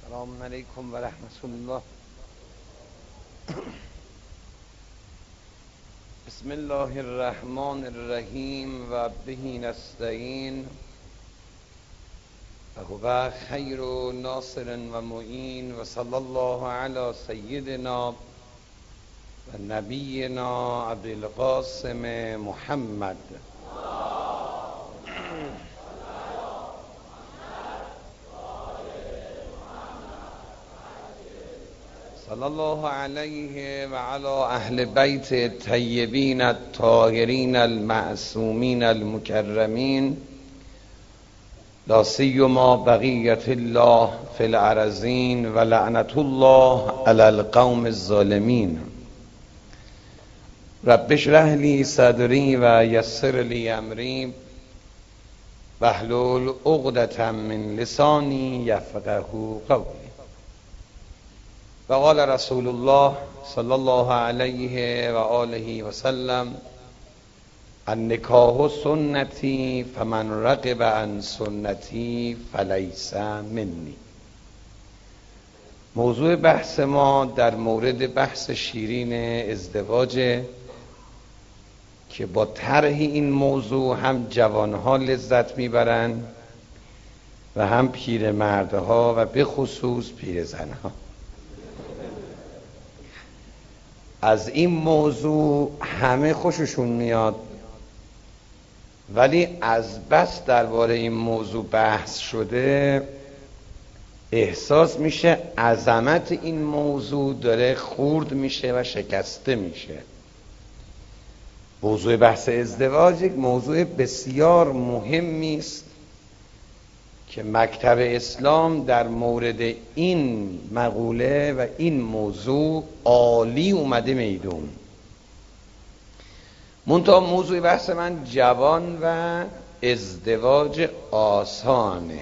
السلام علیکم و رحمت الله. بسم الله الرحمن الرحیم و به نستعین و هو خیر ناصر و معین و صلی الله علی سیدنا و نبینا ابوالقاسم محمد. صلی الله علیه و علی اهل بیت الطیبین الطاهرین المعصومین المکرمین، لا سیما بقیت الله فی الارضین و لعنت الله علی القوم الظالمین. رب اشرح لی صدری و یسر لی امری واحلل عقدة من لسانی یفقهوا قولی. و قال رسول الله صلی الله علیه و آله و سلم: النکاح سنتی فمن رغب عن سنتی فلیس منی. موضوع بحث ما در مورد بحث شیرین ازدواج که با طرح این موضوع هم جوانها لذت میبرند و هم پیرمردها و به خصوص پیرزنها. از این موضوع همه خوششون میاد، ولی از بس درباره این موضوع بحث شده احساس میشه عظمت این موضوع داره خورد میشه و شکسته میشه. موضوع بحث ازدواج یک موضوع بسیار مهمی است که مکتب اسلام در مورد این مقوله و این موضوع عالی اومده میدون. منتها موضوع بحث من جوان و ازدواج آسانه.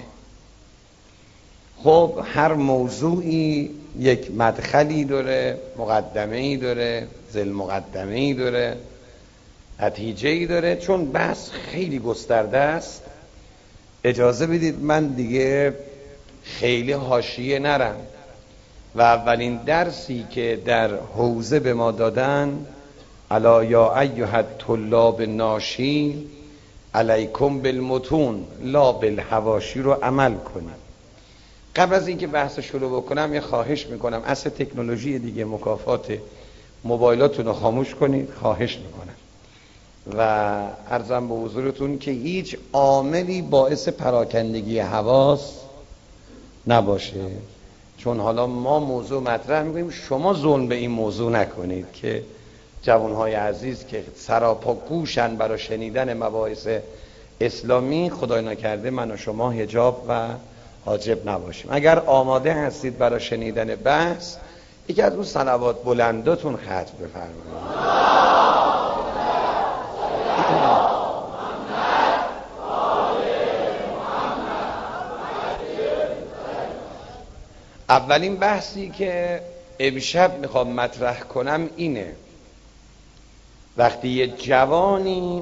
خب هر موضوعی یک مدخلی داره، مقدمه‌ای داره، ذیل مقدمه‌ای داره، نتیجه‌ای داره. چون بحث خیلی گسترده است، اجازه بدید من دیگه خیلی حاشیه نرم و اولین درسی که در حوزه به ما دادن: الا یا ایها الطلاب ناشی علیکم بالمتون لا بالحواشی رو عمل کنیم. قبل از اینکه بحث شروع بکنم یه خواهش میکنم، اصل تکنولوژی دیگه مکافات موبایلاتون رو خاموش کنید، خواهش میکنم. و عرضم به حضورتون که هیچ عاملی باعث پراکندگی حواس نباشه، چون حالا ما موضوع مطرح میکنیم، شما ظلم به این موضوع نکنید که جوانهای عزیز که سراپا گوشن برای شنیدن مباحث اسلامی، خدای نکرده من و شما حجاب و حاجب نباشیم. اگر آماده هستید برای شنیدن بحث، یکی از اون صلوات بلنداتون ختم بفرمایید. اولین بحثی که امشب میخوام مطرح کنم اینه: وقتی یه جوانی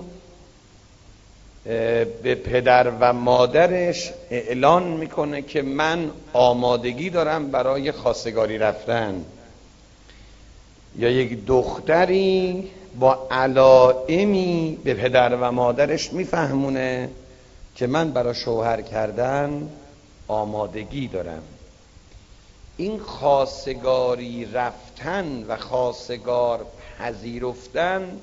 به پدر و مادرش اعلان میکنه که من آمادگی دارم برای خواستگاری رفتن، یا یک دختری با علائمی به پدر و مادرش میفهمونه که من برای شوهر کردن آمادگی دارم، این خواستگاری رفتن و خواستگار پذیرفتن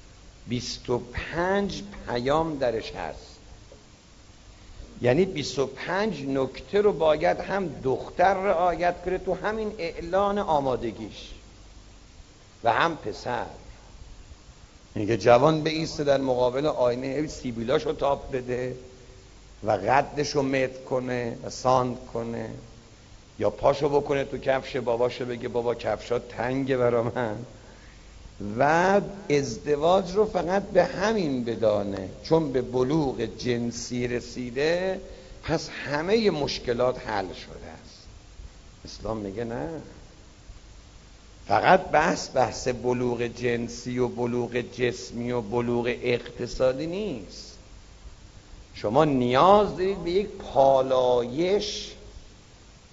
25 پیام درش هست. یعنی 25 نکته رو باید هم دختر رعایت کنه تو همین اعلان آمادگیش و هم پسر. اینکه جوان به ایسته در مقابل آینه سیبیلاشو تاب بده و قدشو متر کنه و ساند کنه، یا پاشو بکنه تو کفش باباشو بگه بابا کفشات تنگه برا من، و ازدواج رو فقط به همین بدانه چون به بلوغ جنسی رسیده پس همه مشکلات حل شده است. اسلام میگه نه، فقط بحث بلوغ جنسی و بلوغ جسمی و بلوغ اقتصادی نیست. شما نیاز دارید به یک پالایش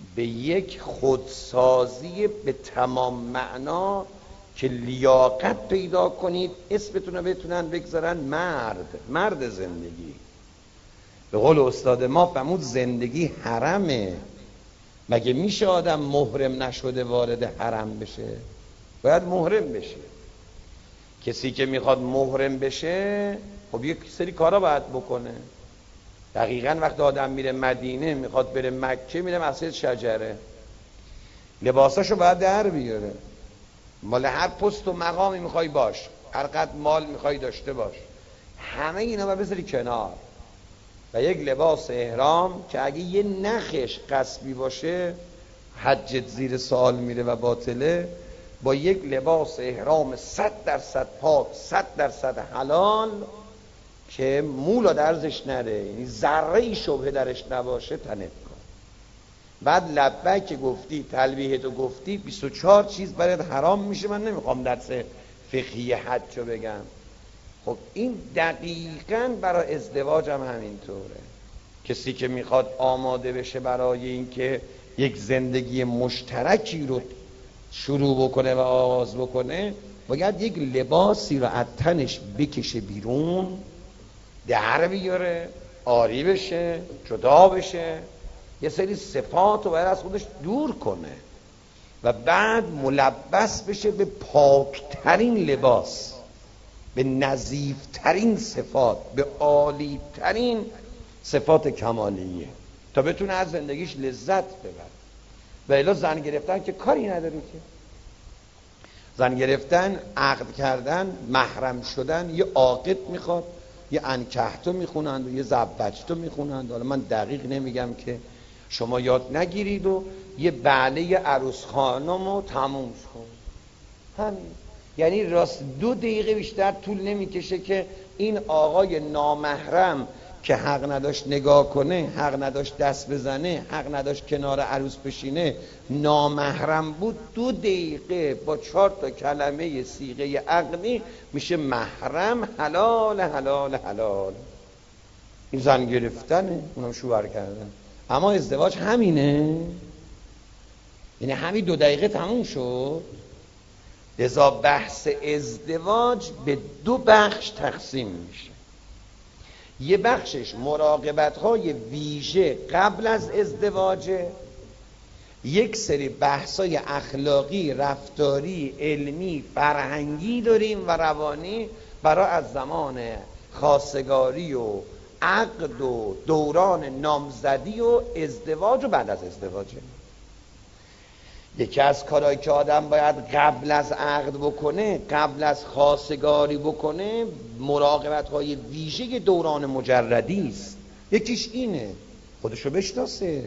به یک خودسازی به تمام معنا که لیاقت پیدا کنید اسمتون رو بتونن بگذارن مرد زندگی. به قول استاد ما فرمود زندگی حرمه. مگه میشه آدم محرم نشده وارد حرم بشه؟ باید محرم بشه. کسی که میخواد محرم بشه خب یک سری کارا باید بکنه. دقیقاً وقتی آدم میره مدینه میخواد بره مکه میره مسجد شجره، لباساشو باید در بیاره، مال هر پست و مقامی میخوای باش، هر قدر مال میخوای داشته باش، همه اینا باید بذاری کنار و یک لباس احرام که اگه یه نخش قصبی باشه حجت زیر سوال میره و باطله، با یک لباس احرام 100% پاک 100% حلال که مولا درزش نره، یعنی ذره شبهه درش نباشه تنت کن. بعد لبیک که گفتی تلبیه تو گفتی 24 چیز برات حرام میشه. من نمیخوام درس فقهی حج رو بگم. خب این دقیقاً برای ازدواج هم همینطوره. کسی که میخواد آماده بشه برای اینکه یک زندگی مشترکی رو شروع بکنه و آغاز بکنه باید یک لباسی رو از تنش بکشه بیرون، در بیاره، آری بشه، جدا بشه، یه سری صفات رو باید از خودش دور کنه و بعد ملبس بشه به پاکترین لباس، به نظیفترین صفات، به عالیترین صفات کمالیه تا بتونه از زندگیش لذت ببره. و الا زن گرفتن که کاری نداره که. زن گرفتن، عقد کردن، محرم شدن یه عاقد میخواد، یه انکحتو میخونند و یه زوجتو میخونند. حالا من دقیق نمیگم که شما یاد نگیرید و یه بعله عروس خانمو تموم کن. همین. یعنی راست 2 دقیقه بیشتر طول نمیکشه که این آقای نامحرم که حق نداشت نگاه کنه، حق نداشت دست بزنه، حق نداشت کنار عروس بشینه، نامحرم بود، 2 دقیقه با 4 تا کلمه صیغه عقلی میشه محرم، حلال حلال حلال. این زن گرفتنه، اونم شوهر کردن. اما ازدواج همینه، یعنی همین 2 دقیقه تموم شد. لذا بحث ازدواج به 2 بخش تقسیم میشه. یه بخشش مراقبت‌های ویژه قبل از ازدواجه، یک سری بحث‌های اخلاقی، رفتاری، علمی، فرهنگی داریم و روانی برای از زمان خواستگاری و عقد و دوران نامزدی و ازدواج و بعد از ازدواجه. یکی از کارهایی که آدم باید قبل از عقد بکنه، قبل از خواستگاری بکنه، مراقبت‌های ویژه دوران مجردی است. یکیش اینه خودشو بشناسه،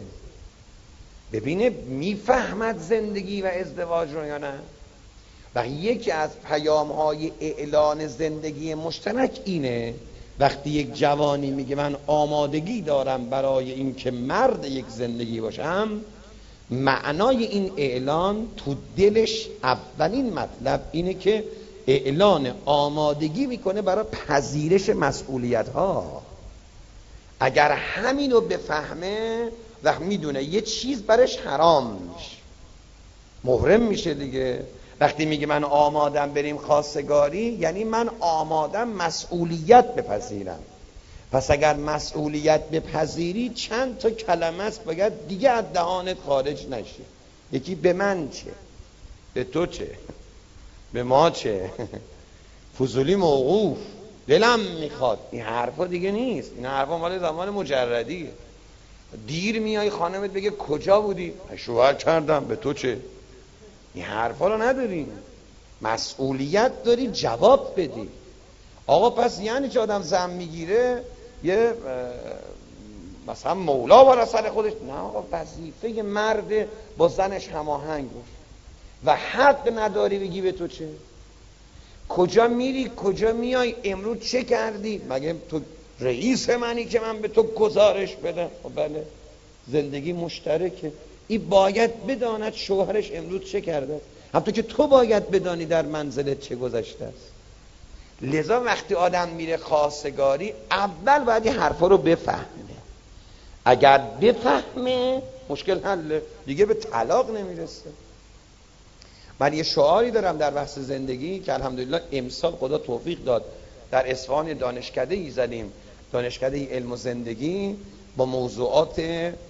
ببینه میفهمد زندگی و ازدواج رو یا نه. و یکی از پیام‌های اعلان زندگی مشترک اینه وقتی یک جوانی میگه من آمادگی دارم برای اینکه مرد یک زندگی باشم، معنای این اعلان تو دلش اولین مطلب اینه که اعلان آمادگی میکنه برای پذیرش مسئولیت ها. اگر همینو بفهمه وقت میدونه یه چیز برش حرام میشه، محرم میشه دیگه. وقتی میگه من آمادم بریم خواستگاری یعنی من آمادم مسئولیت بپذیرم. پس اگر مسئولیت بپذیری چند تا کلمه است باید دیگه از دهانت خارج نشه. یکی به من چه، به تو چه، به ما چه، فضولی موقوف، دلم میخواد، این حرفا دیگه نیست. این حرفا مال زمان مجردیه. دیر میای خانمت بگه کجا بودی؟ شوهر کردم، به تو چه. این حرفا رو نداریم. مسئولیت داری جواب بدی. آقا پس یعنی که آدم زن میگیره یه مثلا مولا بر سر خودش؟ نه آقا، وظیفه مرد با زنش هماهنگ باشه و حق نداری بگی به تو چه. کجا میری کجا میای، امروز چه کردی، مگه تو رئیس منی که من به تو گزارش بدم؟ بله، زندگی مشترکه. این باید بداند شوهرش امروز چه کرده، همونطور که تو باید بدانی در منزلت چه گذشته است. لذا وقتی آدم میره خواستگاری اول باید این حرفا رو بفهمه. اگر بفهمه مشکل حله دیگه، به طلاق نمیرسه. من یه شعاری دارم در بحث زندگی که الحمدلله امسال خدا توفیق داد، در اصفهان دانشکده‌ای زدیم، دانشکده علم و زندگی، با موضوعات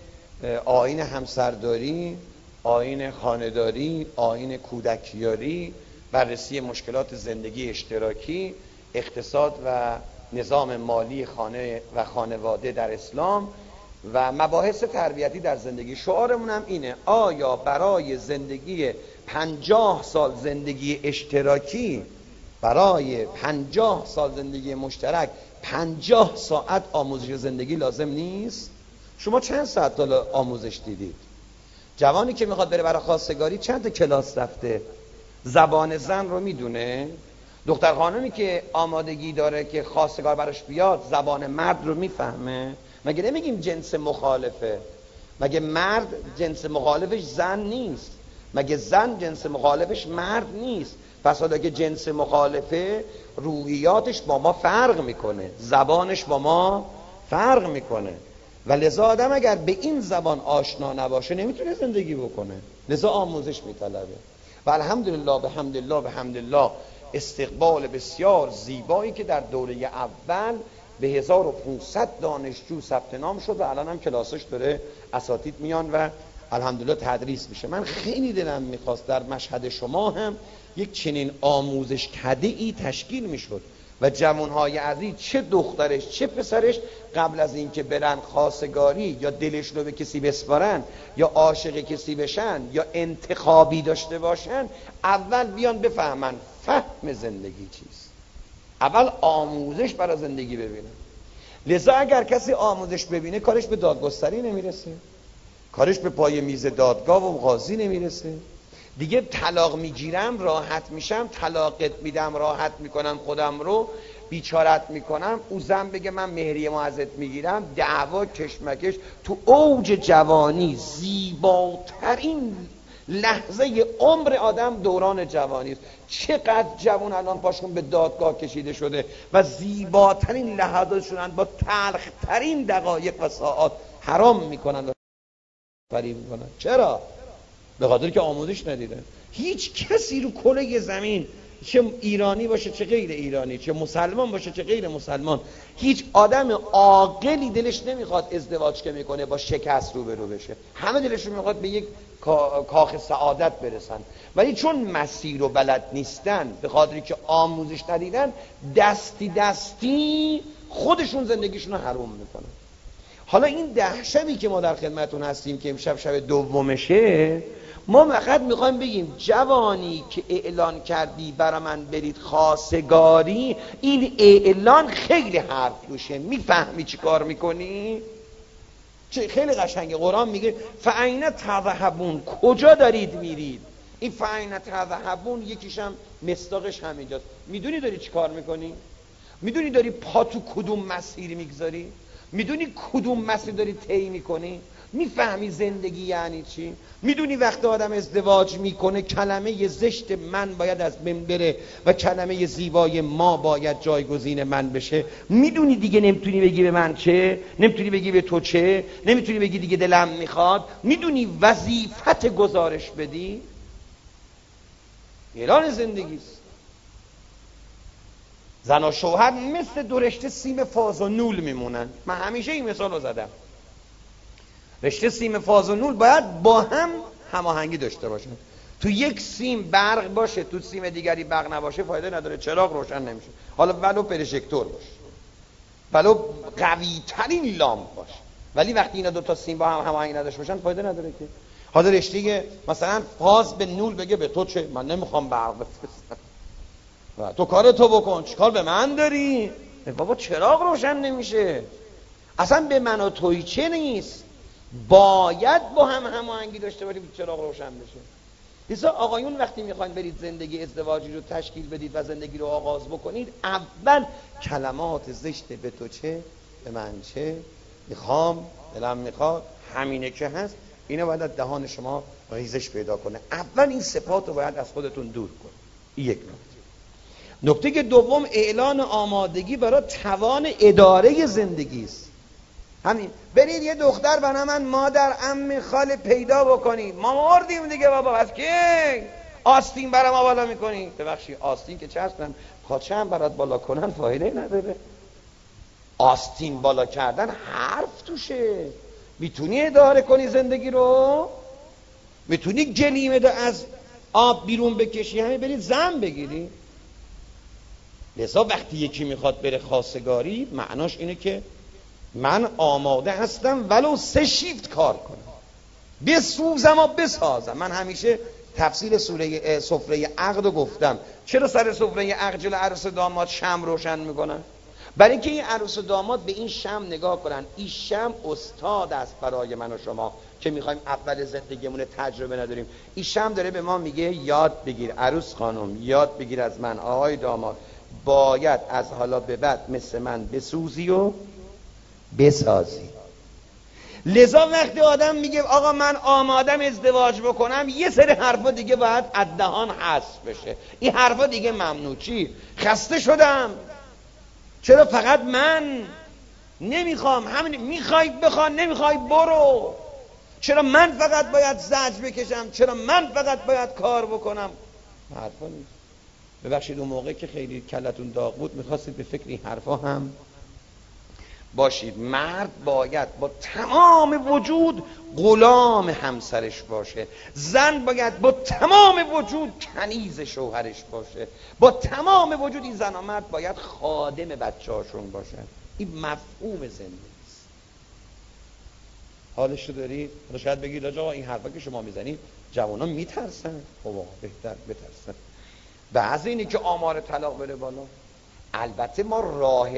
آیین همسرداری، آیین خانه‌داری، آیین کودکیاری، بررسی مشکلات زندگی اشتراکی، اقتصاد و نظام مالی خانه و خانواده در اسلام و مباحث تربیتی در زندگی. شعارمون هم اینه: آیا برای زندگی 50 سال زندگی اشتراکی، برای 50 سال زندگی مشترک 50 ساعت آموزش زندگی لازم نیست؟ شما چند ساعت تا آموزش دیدید؟ جوانی که میخواد بره برای خواستگاری چند تا کلاس رفته؟ زبان زن رو میدونه؟ دختر خانمی که آمادگی داره که خواستگار براش بیاد زبان مرد رو میفهمه؟ مگه نمیگیم جنس مخالفه؟ مگه مرد جنس مخالفش زن نیست؟ مگه زن جنس مخالفش مرد نیست؟ پس حالا که جنس مخالفه، روحیاتش با ما فرق میکنه، زبانش با ما فرق میکنه و لذا آدم اگر به این زبان آشنا نباشه نمیتونه زندگی بکنه، لذا آموزش میطلبه. و الحمدلله بحمدالله استقبال بسیار زیبایی که در دوره اول به 1500 دانشجو ثبت نام شد و الان هم کلاسش داره اساتید میان و الحمدلله تدریس میشه. من خیلی دلم میخواست در مشهد شما هم یک چنین آموزش کده‌ای تشکیل میشد و جوانهای عزیز، چه دخترش چه پسرش، قبل از اینکه برن خواستگاری یا دلش رو به کسی بسپارن یا عاشق کسی بشن یا انتخابی داشته باشن، اول بیان بفهمن فهم زندگی چیست، اول آموزش برای زندگی ببینن. لذا اگر کسی آموزش ببینه کارش به دادگستری نمیرسه، کارش به پای میز دادگاه و قاضی نمیرسه، دیگه طلاق میگیرم راحت میشم، طلاقت میدم راحت میکنم خودم رو، بیچارت میکنم، او زن بگه من مهریه ما ازت میگیرم، دعوا کشمکش. تو اوج جوانی زیباترین لحظه عمر آدم دوران جوانی است. چقدر جوان الان پاشون به دادگاه کشیده شده و زیباترین لحظاتشون با تلخترین دقایق و ساعات حرام میکنن و فریب میکنن. چرا؟ به خاطر که آموزش ندیدن. هیچ کسی رو کره زمین، چه ایرانی باشه چه غیر ایرانی، چه مسلمان باشه چه غیر مسلمان، هیچ آدم عاقلی دلش نمیخواد ازدواج که میکنه با شکست روبرو بشه. همه دلشون میخواد به یک کاخ سعادت برسن، ولی چون مسیر رو بلد نیستن، به خاطری که آموزش ندیدن، دستی دستی خودشون زندگیشون رو حروم میکنن. حالا این 10 شبی که ما در خدمتون هستیم که امشب شب دومشه، ما فقط میخوایم بگیم جوانی که اعلان کردی برای من برید خواستگاری، این اعلان خیلی حرف روشه. میفهمی چی کار میکنی؟ چه خیلی قشنگه. قرآن میگه فاین تذهبون، کجا دارید میرید؟ این فاین تذهبون یکیشم مصداقش همینجاست. میدونی داری چی کار میکنی؟ میدونی داری پا تو کدوم مسیر میگذاری؟ میدونی کدوم مسیر داری طی میکنی؟ میفهمی زندگی یعنی چی؟ میدونی وقتی آدم ازدواج میکنه کلمه زشت من باید از بین بره و کلمه زیبای ما باید جایگزین من بشه؟ میدونی دیگه نمیتونی بگی به من چه، نمیتونی بگی به تو چه، نمیتونی بگی دیگه دلم میخواد. میدونی وظیفت گزارش بدی؟ اعلان زندگیست. زن و شوهر مثل دو رشته سیم فاز و نول میمونن. من همیشه این مثال رو زدم. رشته سیم فاز و نول باید با هم هماهنگی داشته باشن. تو یک سیم برق باشه، تو سیم دیگری برق نباشه، فایده نداره، چراغ روشن نمیشه. حالا ولو پروژکتور باشه، ولو قوی ترین لامپ باشه، ولی وقتی اینا 2 تا سیم با هم هماهنگ نداشته باشن فایده نداره که. حالا رشته مثلا فاز به نول بگه به تو چه، من نمیخوام برق بفرستم، تو کار تو بکن، چیکار به من داری؟ بابا چراغ روشن نمیشه، اصلا به من و توی چه نیست. باید با هم هماهنگی داشته باشیم که چراغ روشن بشه. لذا آقایون وقتی میخواین برید زندگی ازدواجی رو تشکیل بدید و زندگی رو آغاز بکنید، اول کلمات زشت به تو چه، به من چه، میخوام، دلم میخواد، همینه که هست، اینو باید از دهان شما ریزش پیدا کنه. اول این صفات رو باید از خودتون دور کنید. یک نکته که دوم اعلان آمادگی برای توان اداره زندگی است. همین. برید یه دختر بنا من مادر عمه خاله پیدا بکنید، ما مردیم دیگه بابا، از که آستین برای ما بالا میکنی. ببخشید آستین که چسبن پاچه هم برات بالا کنن فایده نداره. آستین بالا کردن حرف توشه. میتونی اداره کنی زندگی رو؟ میتونی گلیمه از آب بیرون بکشی همه برید زن بگیری؟ لذا وقتی یکی میخواد بره خواستگاری معناش اینه که من آماده هستم ولو 3 شیفت کار کنم، بسوزم و بسازم. من همیشه تفسیر سفره عقد رو گفتم. چرا سر سفره عقد جلو عروس و داماد شمع روشن میکنن؟ برای اینکه این عروس و داماد به این شمع نگاه کنن، این شمع استاد است برای من و شما که میخوایم اول زندگیمون تجربه نداریم. این شمع داره به ما میگه یاد بگیر عروس خانم، یاد بگیر از من آقای داماد، باید از حالا به بعد مثل من بسوزی و بسازی. لذا وقتی آدم میگه آقا من آمادم ازدواج بکنم، یه سری حرفا دیگه باید از دهان حذف بشه. این حرفا دیگه ممنوع. چی؟ خسته شدم، چرا فقط من؟ نمیخوام، همین میخوای بخوان، نمیخوای برو. چرا من فقط باید زجر بکشم؟ چرا من فقط باید کار بکنم؟ حرفا نیست. ببخشید اون موقع که خیلی کلتون داغ بود میخواستید به فکر این حرفا هم باشید. مرد باید با تمام وجود غلام همسرش باشه، زن باید با تمام وجود کنیز شوهرش باشه، با تمام وجود این زن و مرد باید خادم بچه‌هاشون باشه. این مفهوم زندگی است. حالش رو دارید؟ شاید بگید آقا این حرفا که شما میزنید جوانا میترسن. خب بهتر بترسن. بعضی اینی که آمار طلاق بره بالا. البته ما راه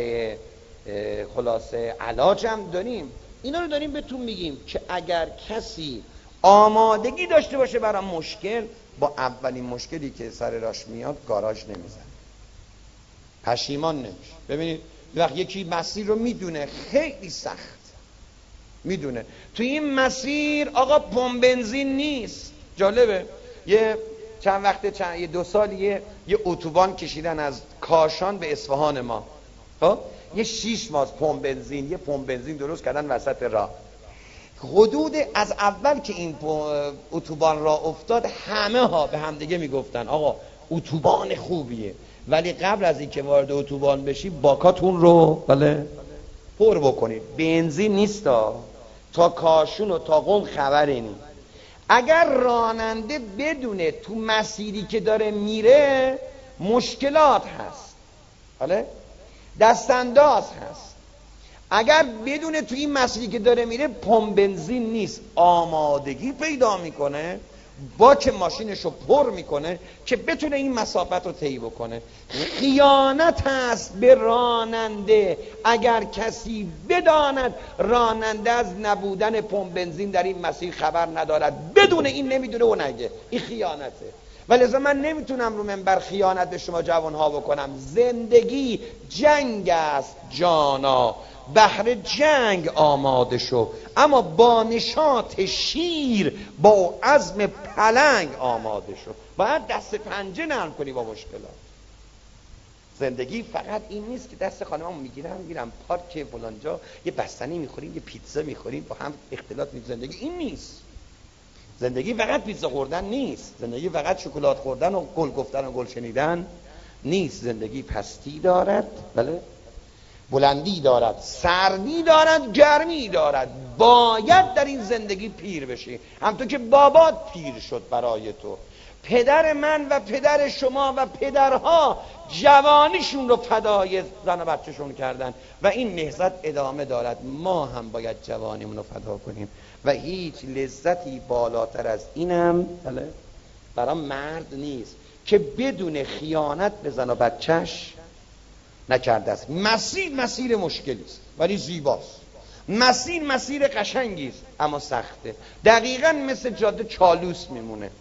خلاصه علاج هم داریم. اینا رو داریم بهتون میگیم که اگر کسی آمادگی داشته باشه برای مشکل، با اولین مشکلی که سر راش میاد گاراژ نمیزنه، پشیمان نمیشه. ببینید وقتی یکی مسیر رو میدونه خیلی سخت میدونه، تو این مسیر آقا پمپ بنزین نیست. جالبه یه چند وقت یه 2 سال یه اتوبان کشیدن از کاشان به اصفهان ما. خب یه 6 ماه پمپ بنزین، یه پمپ بنزین درست کردن وسط راه. حدود از اول که این اتوبان راه افتاد همه ها به هم دیگه میگفتن آقا اتوبان خوبیه، ولی قبل از اینکه وارد اتوبان بشی باکاتون رو بله پر بکنید، بنزین نیستا. تا کاشون و تا قم خبری نیست. اگر راننده بدونه تو مسیری که داره میره مشکلات هست، بله دستانداز هست، اگر بدونه تو این مسیری که داره میره پمپ بنزین نیست، آمادگی پیدا میکنه با که ماشینشو پر میکنه که بتونه این مسافت رو طی بکنه. خیانت هست به راننده اگر کسی بداند راننده از نبودن پمپ بنزین در این مسیر خبر ندارد، بدون این نمیدونه و نگه، این خیانته. ولذا من نمیتونم رو منبر خیانت به شما جوانها بکنم. زندگی جنگ است جانا، بهر جنگ آماده شو، اما با نشاط شیر با عزم پلنگ آماده شو. باید دست پنجه نرم کنی با مشکلات. زندگی فقط این نیست که دست خانمم میگیرم پارک فلانجا یه بستنی میخوریم یه پیتزا میخوریم با هم اختلاط میکنیم. زندگی این نیست. زندگی فقط پیتزا خوردن نیست. زندگی فقط شکلات خوردن و گل گفتن و گل شنیدن نیست. زندگی پستی دارد، بله، بلندی دارد، سردی دارد، گرمی دارد. باید در این زندگی پیر بشی، همطور که بابات پیر شد برای تو. پدر من و پدر شما و پدرها جوانیشون رو فدای زن و بچه‌شون کردن و این نهضت ادامه دارد. ما هم باید جوانیمون رو فدا کنیم و هیچ لذتی بالاتر از اینم برای مرد نیست که بدون خیانت به زن و بچه‌ش نکرده است. مسیر مشکلی است ولی زیباست. مسیر قشنگی است اما سخته. دقیقاً مثل جاده چالوس میمونه.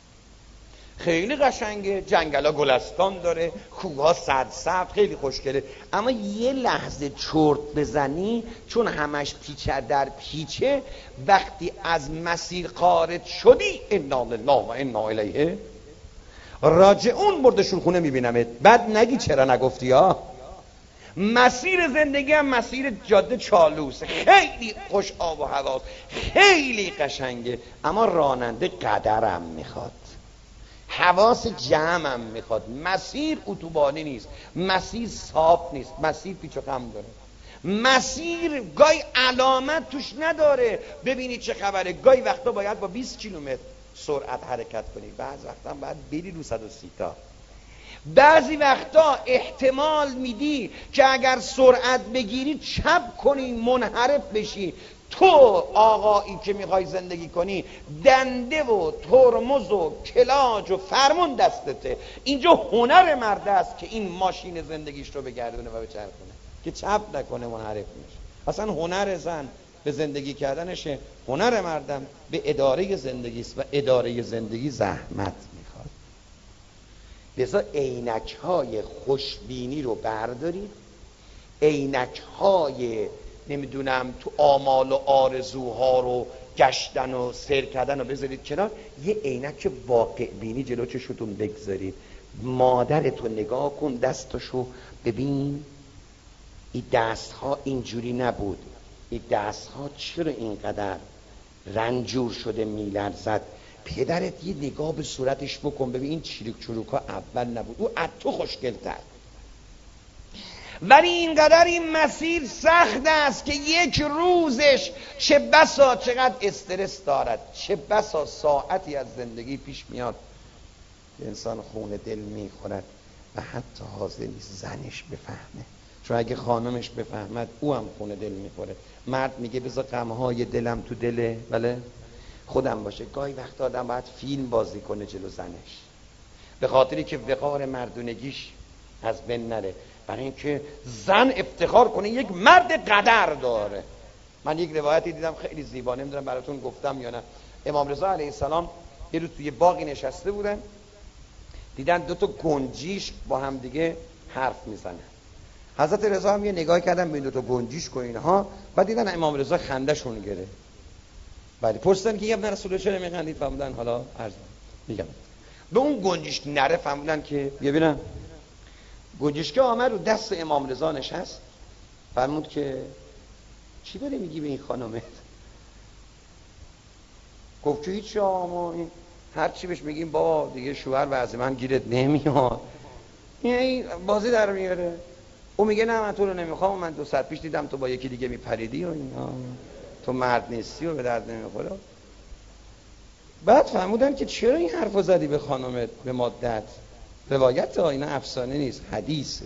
خیلی قشنگه، جنگلا گلستان داره، کوه‌ها سرسبز، خیلی خوشگله، اما یه لحظه چرت بزنی چون همش پیچه در پیچه، وقتی از مسیر خارج شدی انا لله و انا الیه راجعون، مردشون خونه میبینمت. بعد نگی چرا نگفتی ها. مسیر زندگی هم مسیر جاده چالوسه، خیلی خوش آب و هواست، خیلی قشنگه، اما راننده قدرم میخواد، حواس جمعم میخواد. مسیر اتوبانی نیست، مسیر صاف نیست، مسیر پیچ و خم داره، مسیر گاهی علامت توش نداره ببینی چه خبره. گاهی وقتا باید با 20 کیلومتر سرعت حرکت کنی، بعض وقتا باید بری رو 130 تا. بعضی وقتا احتمال میدی که اگر سرعت بگیری چپ کنی منحرف بشی. تو آقایی که میخوای زندگی کنی دنده و ترمز و کلاج و فرمون دستته. اینجا هنر مرد است که این ماشین زندگیش رو بگردونه و بچرخونه، که چپ نکنه منحرف میشه. اصلا هنر زن به زندگی کردنشه، هنر مردم به اداره زندگی است و اداره زندگی زحمت میخواد. لذا عینک‌های خوشبینی رو بردارید، عینک‌های نمیدونم تو آمال و آرزوها رو گشتن و سیر کردن رو بذارید کنار، یه عینک واقع بینی جلو چشتون بگذارید. مادرتو نگاه کن، دستشو ببین، این دستها اینجوری نبود، این دستها چرا اینقدر رنجور شده میلرزد. پدرت یه نگاه به صورتش بکن ببین این چریک چروکا اول نبود، او از تو خوشگل‌تر. ولی اینقدر این مسیر سخت است که یک روزش چه بسا چقدر استرس دارد، چه بسا ساعتی از زندگی پیش میاد انسان خون دل میخورد و حتی حاضر نیست زنش بفهمه، چون اگه خانمش بفهمد او هم خون دل میخوره. مرد میگه بذار غمهای دلم تو دل بله خودم باشه. گاهی وقت آدم باید فیلم بازی کنه جلو زنش، به خاطری که وقار مردونگیش از بین نره، برای اینکه زن افتخار کنه یک مرد قدر داره. من یک روایتی دیدم خیلی زیبا، نمیدونم براتون گفتم یا نه. امام رضا علیه السلام یه روز توی باغی نشسته بودن، دیدن دو تا گنجیش با هم دیگه حرف میزنن. حضرت رضا هم یه نگاه کردن به دو تا گنجیش و اینها، بعد دیدن امام رضا خنده‌شون گره. بعد پرسیدن که ابن رسول الله چرا میخندید؟ فهمیدن حالا عرض میگم به اون گنجیش نره، فهمیدن که ببینن گنجشکه آمد رو دست امام رضا نشست، فرمود که چی داری میگی به این خانمت؟ گفت که هیچ ما این هر چی بهش میگیم بابا دیگه شوهر وضع من گیرت نمیاد، این بازی در میاره. او میگه نه من تو رو نمیخوام، من 2 ساعت پیش دیدم تو با یکی دیگه میپریدی و اینا، تو مرد نیستی و به درد نمیخوره. بعد فهمودن که چرا این حرفو زدی به خانمت به مادت؟ روایت ها اینا افسانه نیست، حدیثه.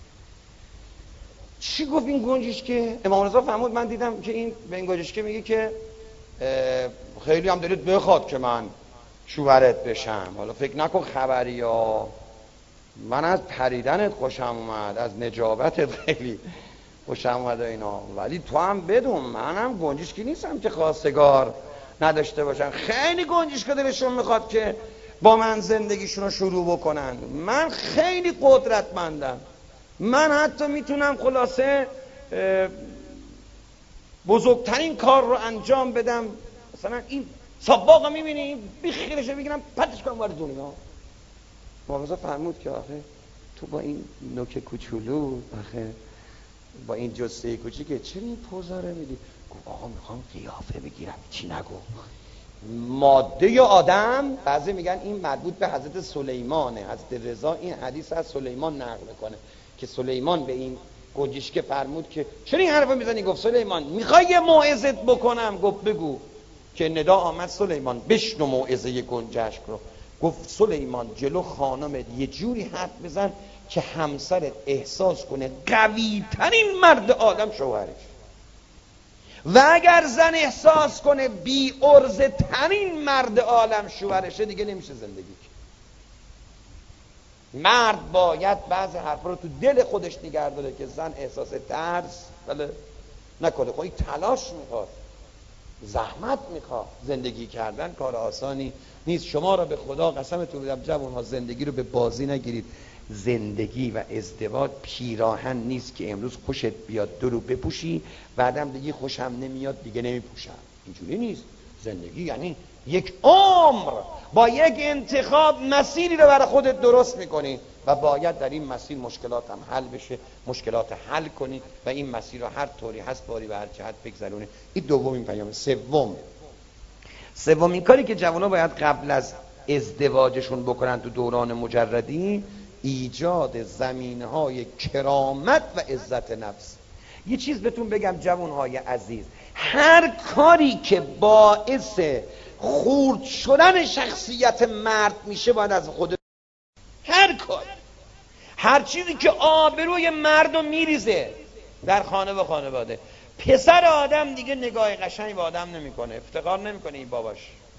چی گفت این گنجشکه؟ امام رضا فرمود من دیدم که این به این گنجشکه میگه که خیلی هم دلت بخواد که من شوهرت بشم، حالا فکر نکن خبری ها، من از پریدنت خوشم اومد، از نجابتت خیلی خوشم اومد اینا، ولی تو هم بدون منم گنجشکی نیستم که خواستگار نداشته باشم. خیلی گنجشکا دلشون میخواد که با من زندگیشون رو شروع بکنن، من خیلی قدرتمندم، من حتی میتونم خلاصه بزرگترین کار رو انجام بدم. مثلا این سباقو میبینی بیخیرش بگیرم پتش کنم وارد دنیا. مولانا فرمود که آخه تو با این نوک کوچولو، آخه با این جسته کوچیکه چرا این پوزا رو میدی؟ گفت آقا میخوام قیافه بگیرم. چی نگو، ماده آدم بعضی میگن این مربوط به حضرت سلیمانه. حضرت رضا این حدیث از سلیمان نقل کنه که سلیمان به این گنجشکه فرمود که چرا این حرفو میزنی؟ گفت سلیمان میخوای یه موعظت بکنم؟ گفت بگو. که ندا آمد سلیمان بشنو موعظه گنجشک رو. گفت سلیمان جلو خانمت یه جوری حرف بزن که همسرت احساس کنه قوی ترین مرد آدم شوهرش، و اگر زن احساس کنه بی عرض ترین مرد عالم شوهرشه دیگه نمیشه زندگی. مرد باید بعضی حرفا رو تو دل خودش نگه داره که زن احساس ترس بله نکنه. خب این تلاش میخواد، زحمت میخواد، زندگی کردن کار آسانی نیست. شما را به خدا قسمتون میدم جوانها زندگی رو به بازی نگیرید. زندگی و ازدواج پیراهن نیست که امروز خوشت بیاد دو رو بپوشی بعدم دیگه خوشم نمیاد دیگه نمیپوشم. اینجوری نیست. زندگی یعنی یک عمر با یک انتخاب مسیری رو برای خودت درست میکنی و باید در این مسیر مشکلات هم حل بشه، مشکلات حل کنی و این مسیر رو هر طوری هست باری به هر جهت بگذرونی. این دومین پیام. سومین کاری که جوان‌ها باید قبل از ازدواجشون بکنن تو دوران مجردی، ایجاد زمینه‌های کرامت و عزت نفس. یه چیز بهتون بگم جوان‌های عزیز، هر کاری که باعث خورد شدن شخصیت مرد میشه باید از خود، هر کار، هر چیزی که آبروی مرد رو میریزه در خانه و خانواده. پسر آدم دیگه نگاه قشنگ به آدم نمیکنه، افتخار نمیکنه این باباش.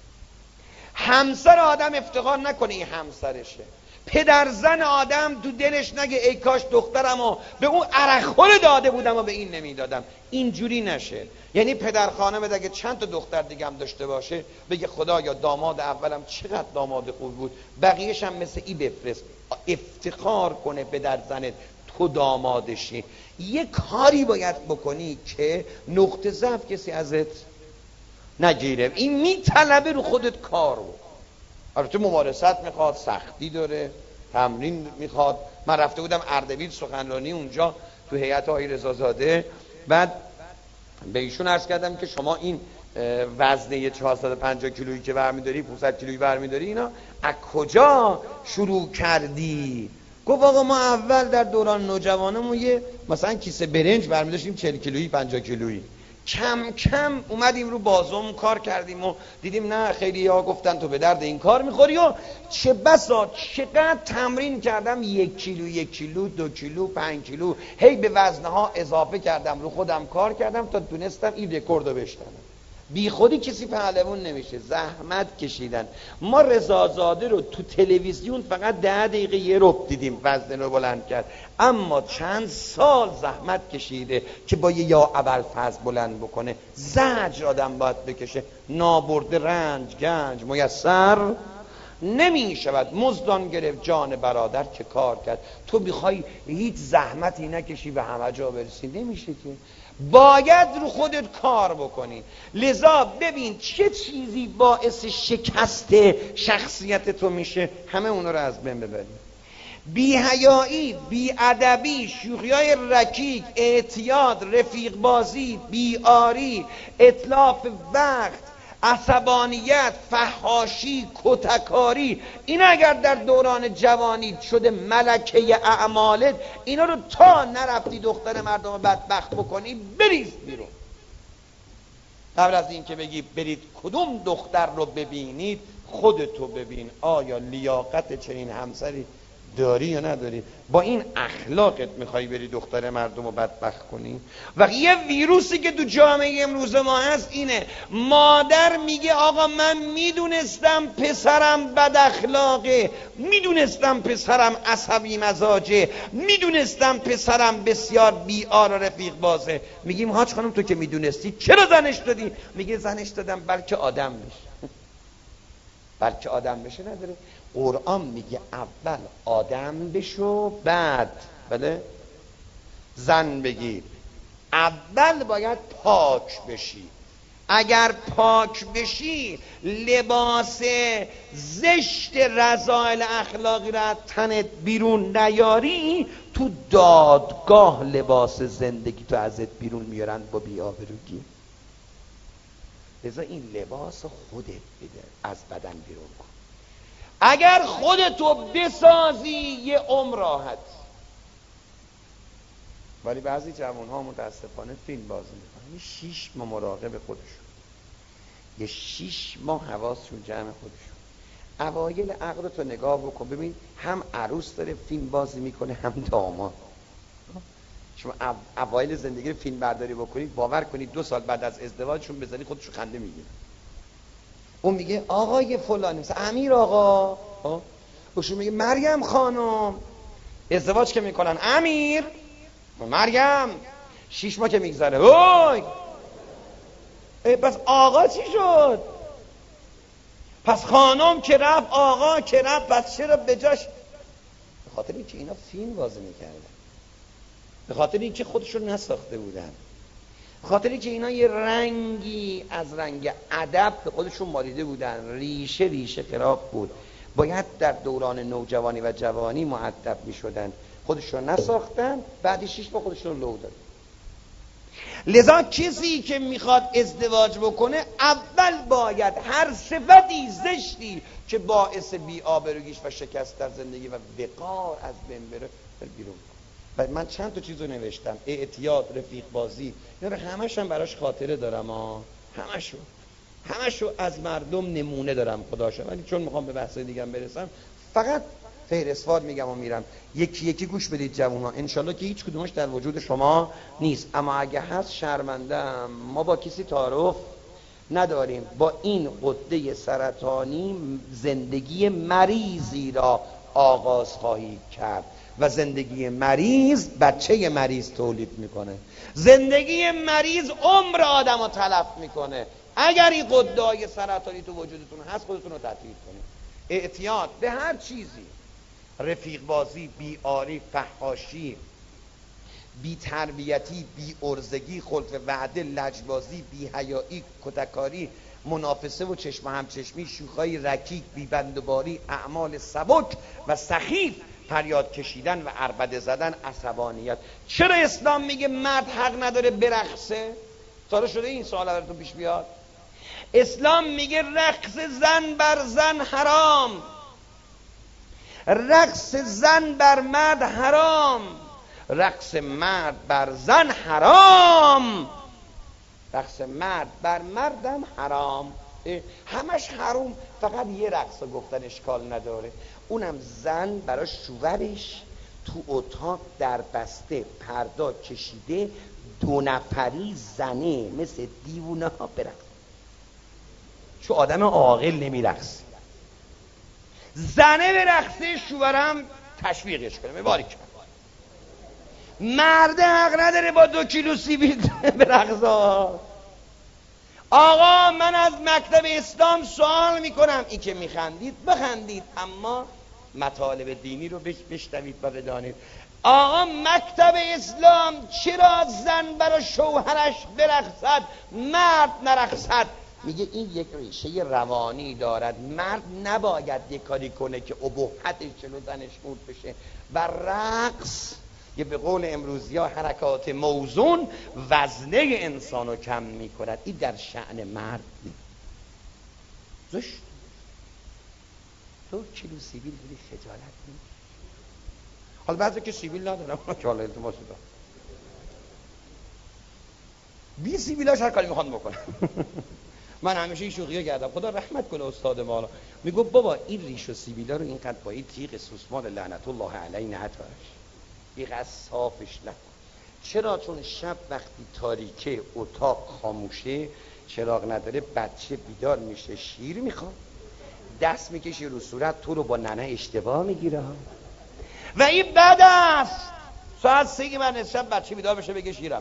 همسر آدم افتخار نکنه این همسرشه. پدر زن آدم تو دلش نگه ای کاش دخترمو به اون عرق‌خور داده بودم و به این نمیدادم. اینجوری نشه. یعنی پدر خانم اگه چند تا دختر دیگه هم داشته باشه بگه خدایا داماد اولم چقدر داماد خوب بود، بقیه‌ش هم مثل این بفرست. افتخار کنه پدر زنت تو دامادشی. یه کاری باید بکنی که نقطه ضعف کسی ازت نگیره. این میطلبه رو خودت کار بکن. البته ممارست میخواد، سختی داره، تمرین میخواد. من رفته بودم اردبیل سخنرانی اونجا تو هیئت آقای رضازاده، بعد به ایشون عرض کردم که شما این وزنه 450 کیلویی که برمیداری، 500 کیلویی برمیداری، اینا از کجا شروع کردی؟ گفت آقا ما اول در دوران نوجوانمون یه مثلا کیسه برنج برمیداشتیم 40 کیلویی 50 کیلویی، کم کم اومدیم رو بازوم کار کردیم و دیدیم نه خیلی ها گفتن تو به درد این کار میخوری و چه بسا چقدر تمرین کردم 1 کیلو 1 کیلو 2 کیلو 5 کیلو هی به وزنها اضافه کردم، رو خودم کار کردم تا تونستم این رکورد رو بشکنم. بی خودی کسی پهلوان نمیشه، زحمت کشیدن. ما رضازاده رو تو تلویزیون فقط 10 دقیقه یه ربع دیدیم وزن رو بلند کرد، اما چند سال زحمت کشیده که با یه یا ابوالفضل بلند بکنه. زجر آدم باید بکشه، نابرده رنج گنج میسر نمی شود. مزدان گرفت جان برادر که کار کرد. تو میخوای هیچ زحمتی نکشی و همه جا برسی، نمیشه که. باید رو خودت کار بکنی. لذا ببین چه چیزی باعث شکست شخصیت تو میشه، همه اونا رو از بین ببری. بی حیایی، بی ادبی، شوخی‌های رکیک، اعتیاد، رفیق بازی، بیاری، اتلاف وقت، عصبانیت، فحاشی، کتکاری، اینا اگر در دوران جوانی شده ملکه اعمالت، اینا رو تا نرفتی دختر مردم بدبخت بکنی بریز بیرون. قبل از این که بگی برید کدوم دختر رو ببینید، خودتو ببین آیا لیاقت چنین همسری داری یا نداری؟ با این اخلاقت میخوای بری دختر مردم رو بدبخت کنی؟ و یه ویروسی که تو جامعه امروز ما هست اینه، مادر میگه آقا من میدونستم پسرم بد اخلاقه، میدونستم پسرم عصبی مزاجه، میدونستم پسرم بسیار بی‌آر و رفیق بازه. میگیم حاج خانم تو که میدونستی چرا زنش دادی؟ میگه زنش دادم بلکه آدم بشه. بلکه آدم بشه نداره. قرآن میگه اول آدم بشو بعد بله زن بگیر. اول باید پاک بشی. اگر پاک بشی لباس زشت رذائل اخلاقی را از تنت بیرون نیاری، تو دادگاه لباس زندگی تو ازت بیرون میارن با بی‌آبرویی. لذا این لباس خودت بده، از بدن بیرون کن. اگر خودتو بسازی یه عمر راحت. ولی بعضی جوان‌ها متاسفانه فیلم بازی میکنن، 6 ماه مراقب خودشون، یه 6 ماه حواسشون جمع خودشون. اوایل عقدتو نگاه بکن ببین، هم عروس داره فیلم بازی میکنه هم داماد. شما اوایل زندگی فیلم برداری بکنید باور کنید 2 سال بعد از ازدواجشون بزنی خودشون خنده میگیره. اون میگه آقای فلانی، مثلا امیر آقا، اوشون میگه مریم خانم. ازدواج که میکنن امیر مریم، 6 ماه که میگذره اوی پس آقا چی شد؟ پس خانم که رفت آقا که رفت، پس چرا به جاش؟ به خاطر اینکه اینا فیلم بازی میکردن، به خاطر اینکه خودشون نساخته بودن. خاطری که اینا یه رنگی از رنگ ادب به خودشون مالیده بودن، ریشه خراب بود، باید در دوران نوجوانی و جوانی مؤدب می شدن، خودشون نساختن، بعد 6 ماه خودشون لو دادن. لذا کسی که میخواد ازدواج بکنه اول باید هر صفتی زشتی که باعث بی‌آبروییش و شکست در زندگی و وقار از بین بره بیرون. و من چند تا چیزو نوشتم، اعتیاد، رفیق بازی، اینا رو همش هم براش خاطره دارم همشو از مردم نمونه دارم خداشو، ولی چون میخوام به بحث دیگه برسم فقط فهرستوار میگم و میرم. یکی یکی گوش بدید جوونا، انشالله که هیچ کدومش در وجود شما نیست، اما اگه هست شرمندم. ما با کسی تعارف نداریم، با این غده سرطانی زندگی مریضی را آغاز خواهید کرد و زندگی مریض بچه مریض تولید میکنه، زندگی مریض عمر آدم رو تلف میکنه. اگر این غده‌های سرطانی تو وجودتون هست خودتون رو تعطیل کنید. اعتیاد به هر چیزی، رفیق بازی، بی‌آری، فحاشی، بی تربیتی، بی ارزگی، خلف وعده، لجبازی، بی حیایی، کتککاری، منافسه و چشم همچشمی، شوخای رکیک، بی بندوباری، اعمال سبک و سخیف، فریاد کشیدن و عربده زدن، عصبانیت. چرا اسلام میگه مرد حق نداره برقصه؟ سال شده این سوال براتون پیش بیاد؟ اسلام میگه رقص زن بر زن حرام، رقص زن بر مرد حرام، رقص مرد بر زن حرام، رقص مرد بر مردم حرام. همش حرام، فقط یه رقص گفتن اشکال نداره، اونم زن برای شوهرش تو اتاق در بسته پردا کشیده 2 نفری زنه مثل دیوونه ها برقص، چو آدم عاقل نمیرقص. زنه به رقصه شوهرم تشویقش کنه، مبارک. مرد حق نداره با 2 کیلو سیبیل به رقصه. آقا من از مکتب اسلام سوال میکنم، این که میخندید بخندید، اما مطالب دینی رو بشنوید و بدانید. آقا مکتب اسلام چرا زن برای شوهرش برقصد مرد نرقصد؟ میگه این یک ریشه روانی دارد، مرد نباید یک کاری کنه که ابهتش جلو زنش خورد بشه و رقص یه به قول امروزی ها حرکات موزون وزنه انسان رو کم میکند. این در شأن مرد نیست. زشت تو کیلو سیبیل داری خجالت نیست؟ حالا بعضی که سیبیل ندارم که حالا التماس دارم 20 سیبیلاش هر کاری میخوان بکنم. من همیشه این شوخیو کردم، خدا رحمت کنه استاد ما، میگو بابا این ریش و سیبیلا رو اینقدر با این تیغ سوسمار لعنت الله علیه نتوش، اینقدر صافش نکن. چرا؟ چون شب وقتی تاریکه اتاق خاموشه چراغ نداره بچه بیدار میشه شیر میخواد، دست میکشی رو صورت تو رو با ننه اشتباه میگیره و این بد است. ساعت 3 من شب بچه بیدار بشه بگه شیرم.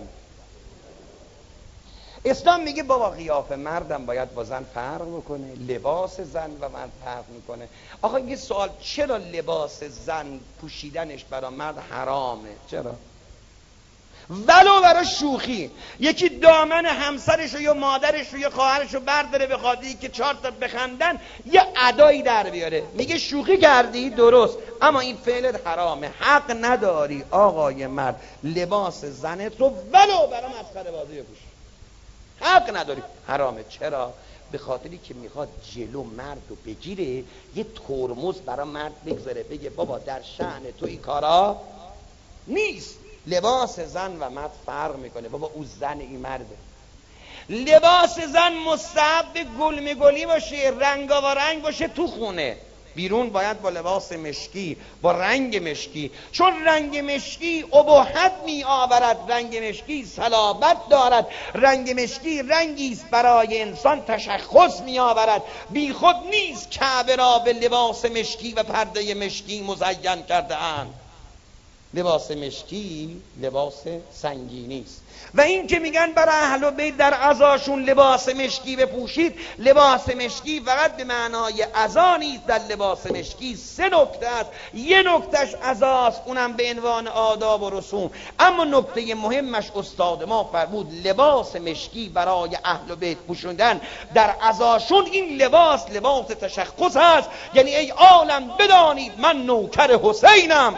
اسلام میگه بابا قیافه مردم باید با زن فرق بکنه، لباس زن و مرد فرق میکنه. آقا یه سوال، چرا لباس زن پوشیدنش برای مرد حرامه؟ چرا؟ ولو برای شوخی یکی دامن همسرش رو یا مادرش رو یا خواهرش رو برداره به خاطری که 4 تا بخندن یه ادایی در بیاره، میگه شوخی کردی درست، اما این فعلت حرامه. حق نداری آقای مرد لباس زنت رو ولو برای مسخره بازی بپوشی، حق نداری، حرامه. چرا؟ به خاطری که میخواد جلو مرد رو بگیره، یه ترمز برای مرد بگذاره، بگه بابا در شأن تو این کارا نیست. لباس زن و مرد فرق میکنه، بابا او زن این مرده. لباس زن مستحب گل گلی باشه، رنگاورنگ باشه تو خونه، بیرون باید با لباس مشکی، با رنگ مشکی، چون رنگ مشکی ابهت می آورد، رنگ مشکی صلابت دارد، رنگ مشکی رنگی است برای انسان تشخص می آورد. بی خود نیست کعبه را به لباس مشکی و پرده مشکی مزین کرده اند. لباس مشکی لباس سنگینی است. و این که میگن برای اهل بیت در عزاشون لباس مشکی بپوشید، لباس مشکی فقط به معنای عزا نیست. در لباس مشکی 3 نکته است. یه نکتهش عزاست، اونم به عنوان آداب و رسوم. اما نکته مهمش استاد ما فرمود لباس مشکی برای اهل بیت پوشوندن در عزاشون، این لباس لباس تشخص است. یعنی ای عالم بدانید من نوکر حسینم،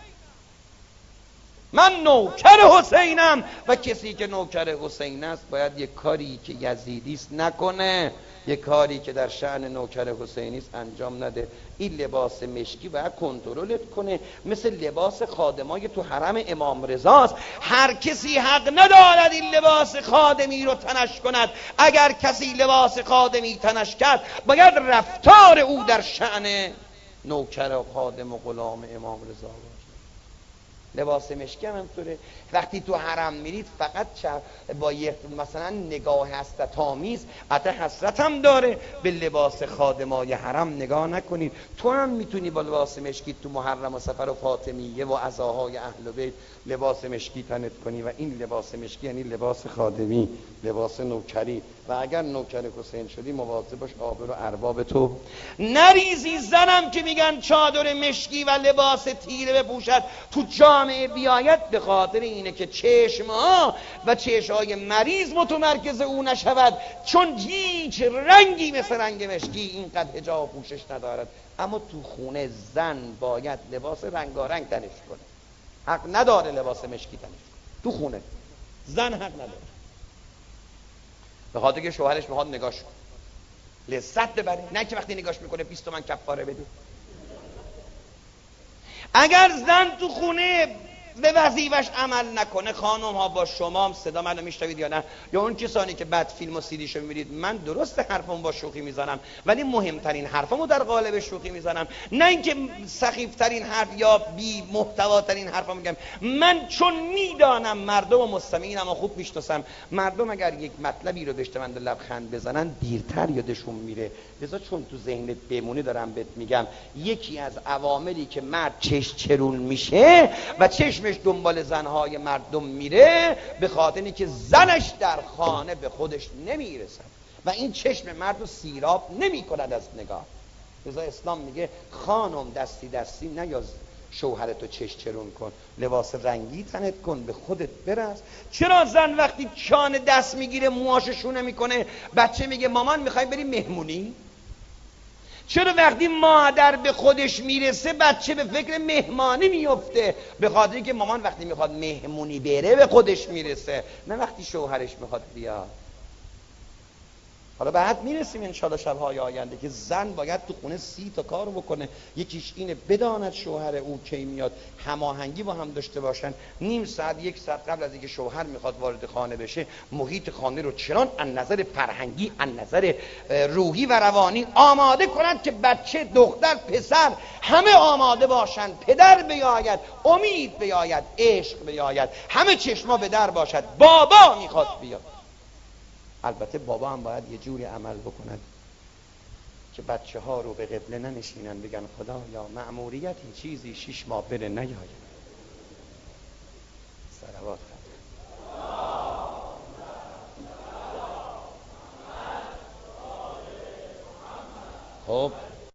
من نوکر حسینم. و کسی که نوکر حسین است باید یک کاری که یزیدی است نکنه، یک کاری که در شأن نوکر حسینی است انجام نده. این لباس مشکی باید کنترلت کنه، مثل لباس خادمای تو حرم امام رضاست. هر کسی حق ندارد این لباس خادمی رو تنش کند. اگر کسی لباس خادمی تنش کرد باید رفتار او در شأن نوکر و خادم و غلام امام رضا باشه. لباس مشکی هم همطوره. وقتی تو حرم میرید فقط با یک مثلا نگاه حسرت‌آمیز، حتی حسرت هم داره، به لباس خادمای حرم نگاه نکنید. تو هم میتونی با لباس مشکی تو محرم و سفر و فاطمیه و عزاهای اهل بیت لباس مشکی تنت کنی. و این لباس مشکی یعنی لباس خادمی، لباس نوکری. و اگر نوکر حسین شدی مواظب باش آبرو ارباب تو نریزی. زنم که میگن چادر مشکی و لباس تیره بپوشد تو جامعه بیاید، به خاطر اینه که چشمها و چشمهای مریض متمرکز او نشود، چون هیچ رنگی مثل رنگ مشکی اینقدر حجاب پوشش ندارد. اما تو خونه زن باید لباس رنگارنگ تنش کنه، حق نداره لباس مشکی تنش کنه. تو خونه زن حق نداره، به خاطر که شوهرش میخواد نگاش کنه، لذت ببره، نه که وقتی نگاش میکنه 20 تومن کفاره بده. اگر زن تو خونه به وظیفش عمل نکنه، خانم ها با شما صدا منو میشنوید یا نه، یا اون کسانی که بعد فیلم و سیدیشو میبینید، من درست حرفمو با شوخی میزنم ولی مهمترین حرفمو در قالب شوخی میزنم، نه اینکه سخیفترین حرف یا بی محتواترین حرفمو میگم. من چون میدانم مردم و مستمعینم خوب میشناسم، مردم اگر یک مطلبی رو بشنوند و لبخند بزنن دیرتر یادشون میره. لذا چون تو ذهنت بمونه دارم بهت میگم یکی از عواملی که مرد چش چرون میشه و چشمش دنبال زنهای مردم میره، به خاطر اینکه زنش در خانه به خودش نمیرسد و این چشم مرد رو سیراب نمی کند از نگاه. لذا اسلام میگه خانم دستی دستی نیاز شوهرتو چش چرون کن، لباس رنگی تنت کن، به خودت برس. چرا زن وقتی چان دست میگیره موهاشو شونه میکنه، بچه میگه مامان میخوای بریم مهمونی؟ چرا وقتی مادر به خودش میرسه بچه به فکر مهمانی میفته؟ به خاطر اینکه مامان وقتی میخواد مهمونی بره به خودش میرسه، نه وقتی شوهرش میخواد بیاد. حالا بعد میرسیم انشاءالله شبهای آینده که زن باید تو خونه 30 تا کار بکنه. یکیش اینه بداند شوهر او کی میاد، هماهنگی با هم داشته باشن. نیم ساعت 1 ساعت قبل از اینکه شوهر میخواد وارد خانه بشه محیط خانه رو چنان از نظر فرهنگی، از نظر روحی و روانی آماده کنند که بچه، دختر، پسر همه آماده باشن، پدر بیاید، امید بیاید، عشق بیاید، همه چشما به در باشد، بابا میخواد بیاد. البته بابا هم باید یه جوری عمل بکند که بچه ها رو به قبله ننشینن بگن خدا یا مأموریتی چیزی 6 ماه بره نیاید. صلوات خب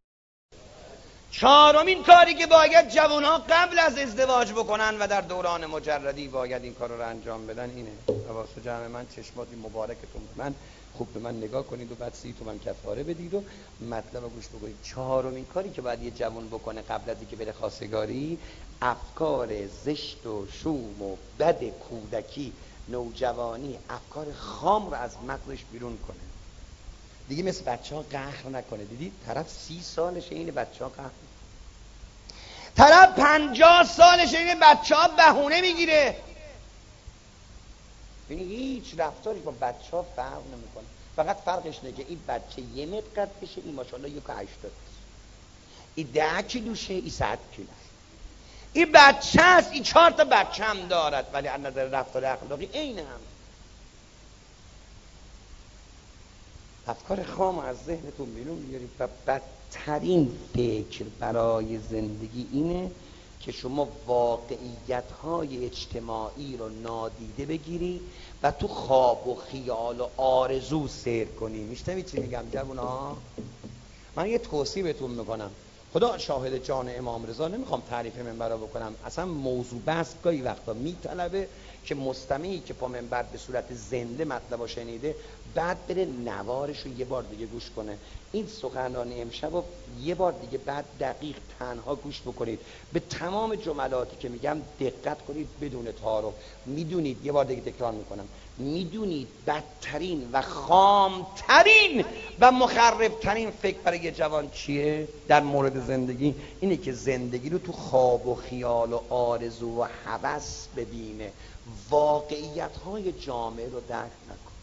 چهارمین کاری که باید جوانها قبل از ازدواج بکنن و در دوران مجردی باید این کار رو انجام بدن اینه. واسه جمع من چشماتی مبارکتون من خوب به من نگاه کنید و بعد 30 تومن کفاره بدید و مطلب رو گوش بکنید. چهارمین کاری که باید یه جوان بکنه قبل از اینکه بره خواستگاری، افکار زشت و شوم و بد کودکی، نوجوانی، افکار خام رو از مغزش بیرون کنه. دیگه مثل بچه ها قهر نکنه. دیدید طرف 30 سالشه این بچه ها قهر، طرف 50 سالشه این بچه ها بهونه میگیره. یعنی هیچ رفتارش با بچه ها فرق نمیکنه، فقط فرقش اینه که این بچه 1 متر قد بشه، این ماشاءالله 1.80 این 10 کیلوشه، این 100 کیلوشه. این بچه است، این 4 تا بچه هم دارد ولی از نظر رفتار اخلاقی عین هم. افکار خام از ذهنتون بیرون بیارید و بدترین فکر برای زندگی اینه که شما واقعیت‌های اجتماعی رو نادیده بگیری و تو خواب و خیال و آرزو سیر کنی. میشنوید چی میگم جوونا؟ من یه توصیه بهتون میکنم، خدا شاهد جان امام رضا، نمیخوام تعریف منبر رو بکنم، اصلا موضوع بحث گاهی وقتا میطلبه که مستمعی که پا منبر به صورت زنده مطلب رو شنیده بعد بره نوارش رو یه بار دیگه گوش کنه. این سخنرانی امشب رو یه بار دیگه بعد دقیق تنها گوش بکنید، به تمام جملاتی که میگم دقت کنید بدون تعارف. میدونید، یه بار دیگه تکرار میکنم، میدونید بدترین و خامترین و مخربترین فکر برای یه جوان چیه در مورد زندگی؟ اینه که زندگی رو تو خواب و خیال و آرزو و هوس ببینه، واقعیت‌های جامعه رو درک نکنه.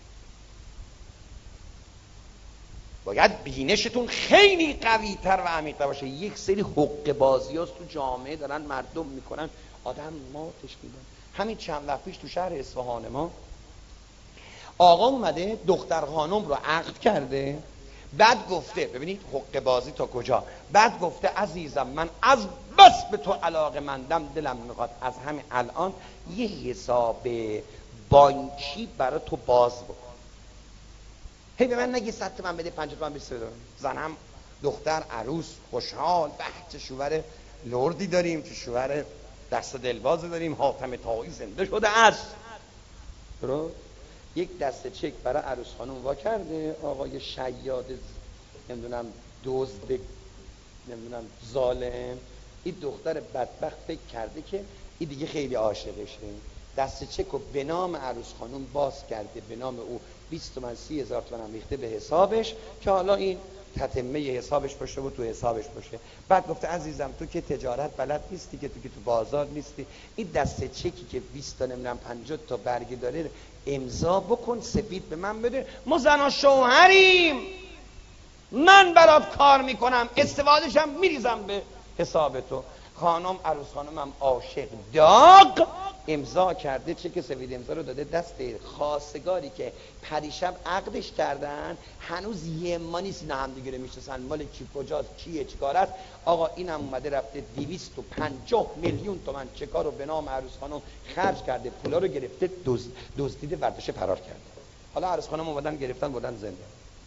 باید بینشتون خیلی قوی‌تر و عمیق‌تر باشه. یک سری حقه بازیاست تو جامعه دارن مردم میکنن، آدم ماتش میدن. همین چند وقت پیش تو شهر اصفهان ما آقا اومده دختر خانم رو عقد کرده، بعد گفته، ببینید حقه بازی تا کجا، بعد گفته عزیزم من از بس به تو علاقه مندم، دلم میخواد از همین الان یه حساب بانکی برای تو باز بکن. هی به من نگی 100 تومن بده، 50 تومن بده. زنم دختر عروس خوشحال، به چه شوهر لردی داریم، چه شوهر دست دلبازی داریم، حاتم طایی زنده شده است. درست؟ یک دسته چک برای عروس خانم وا کرده، آقای شیاد نمیدونم دزد نمیدونم ظالم، این دختر بدبخت فکر کرده که این دیگه خیلی عاشقشه، دسته چک رو به نام عروس خانم باز کرده، به نام او 20 تومن 30,000 تومن هم ریخته به حسابش که حالا این تتمه حسابش باشه و تو حسابش باشه. بعد گفته عزیزم تو که تجارت بلد نیستی، که تو بازار نیستی، این دسته چکی که 20 تا نمیدونم 50 تا برگی داره امضا بکن، سفید به من بده، ما زن و شوهریم، من برات کار میکنم، استفادهشم میریزم به حساب تو. خانم عروس خانم هم عاشق داغ امضا کرده، چک سفید امضا رو داده دست خواستگاری که پریشب عقدش کردن، هنوز یه ما نیست اینا هم دیگه رو میشناسن، مال کی کجاست کیه چیکار است. آقا اینم اومده رفته 250 میلیون تومان چکا رو به نام عروس خانم خرج کرده، پولا رو گرفته دزدیده ورداشه فرار کرده. حالا عروس خانم اومدن گرفتن بردن زنده.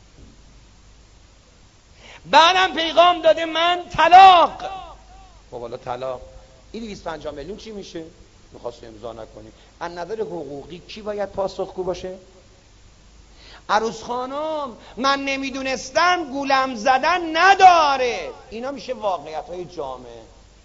بعدم پیغام داده من طلاق. خب حالا طلاق این 250 میلیون چی میشه؟ میخواست امضا نکنی. از نظر حقوقی کی باید پاسخگو باشه؟ عروس خانم من نمیدونستم گولم زدن نداره. اینا میشه واقعیت های جامعه.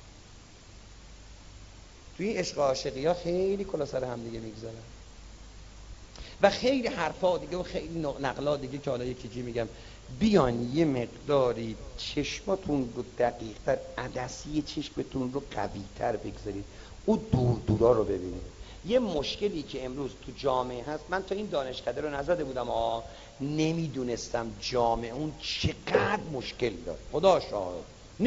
توی عشق و عاشقی ها خیلی کلا سر هم دیگه میگذارن و خیلی حرفا دیگه و خیلی نقلا دیگه که حالا یکی میگم بیان یه مقداری چشماتون رو دقیق‌تر، عدسی چشمتون رو قوی‌تر بگذارید، او دور دورا رو ببینید. یه مشکلی که امروز تو جامعه هست، من تا این دانشکده رو نزده بودم نمیدونستم جامعه اون چقدر مشکل داره، خدا شاهد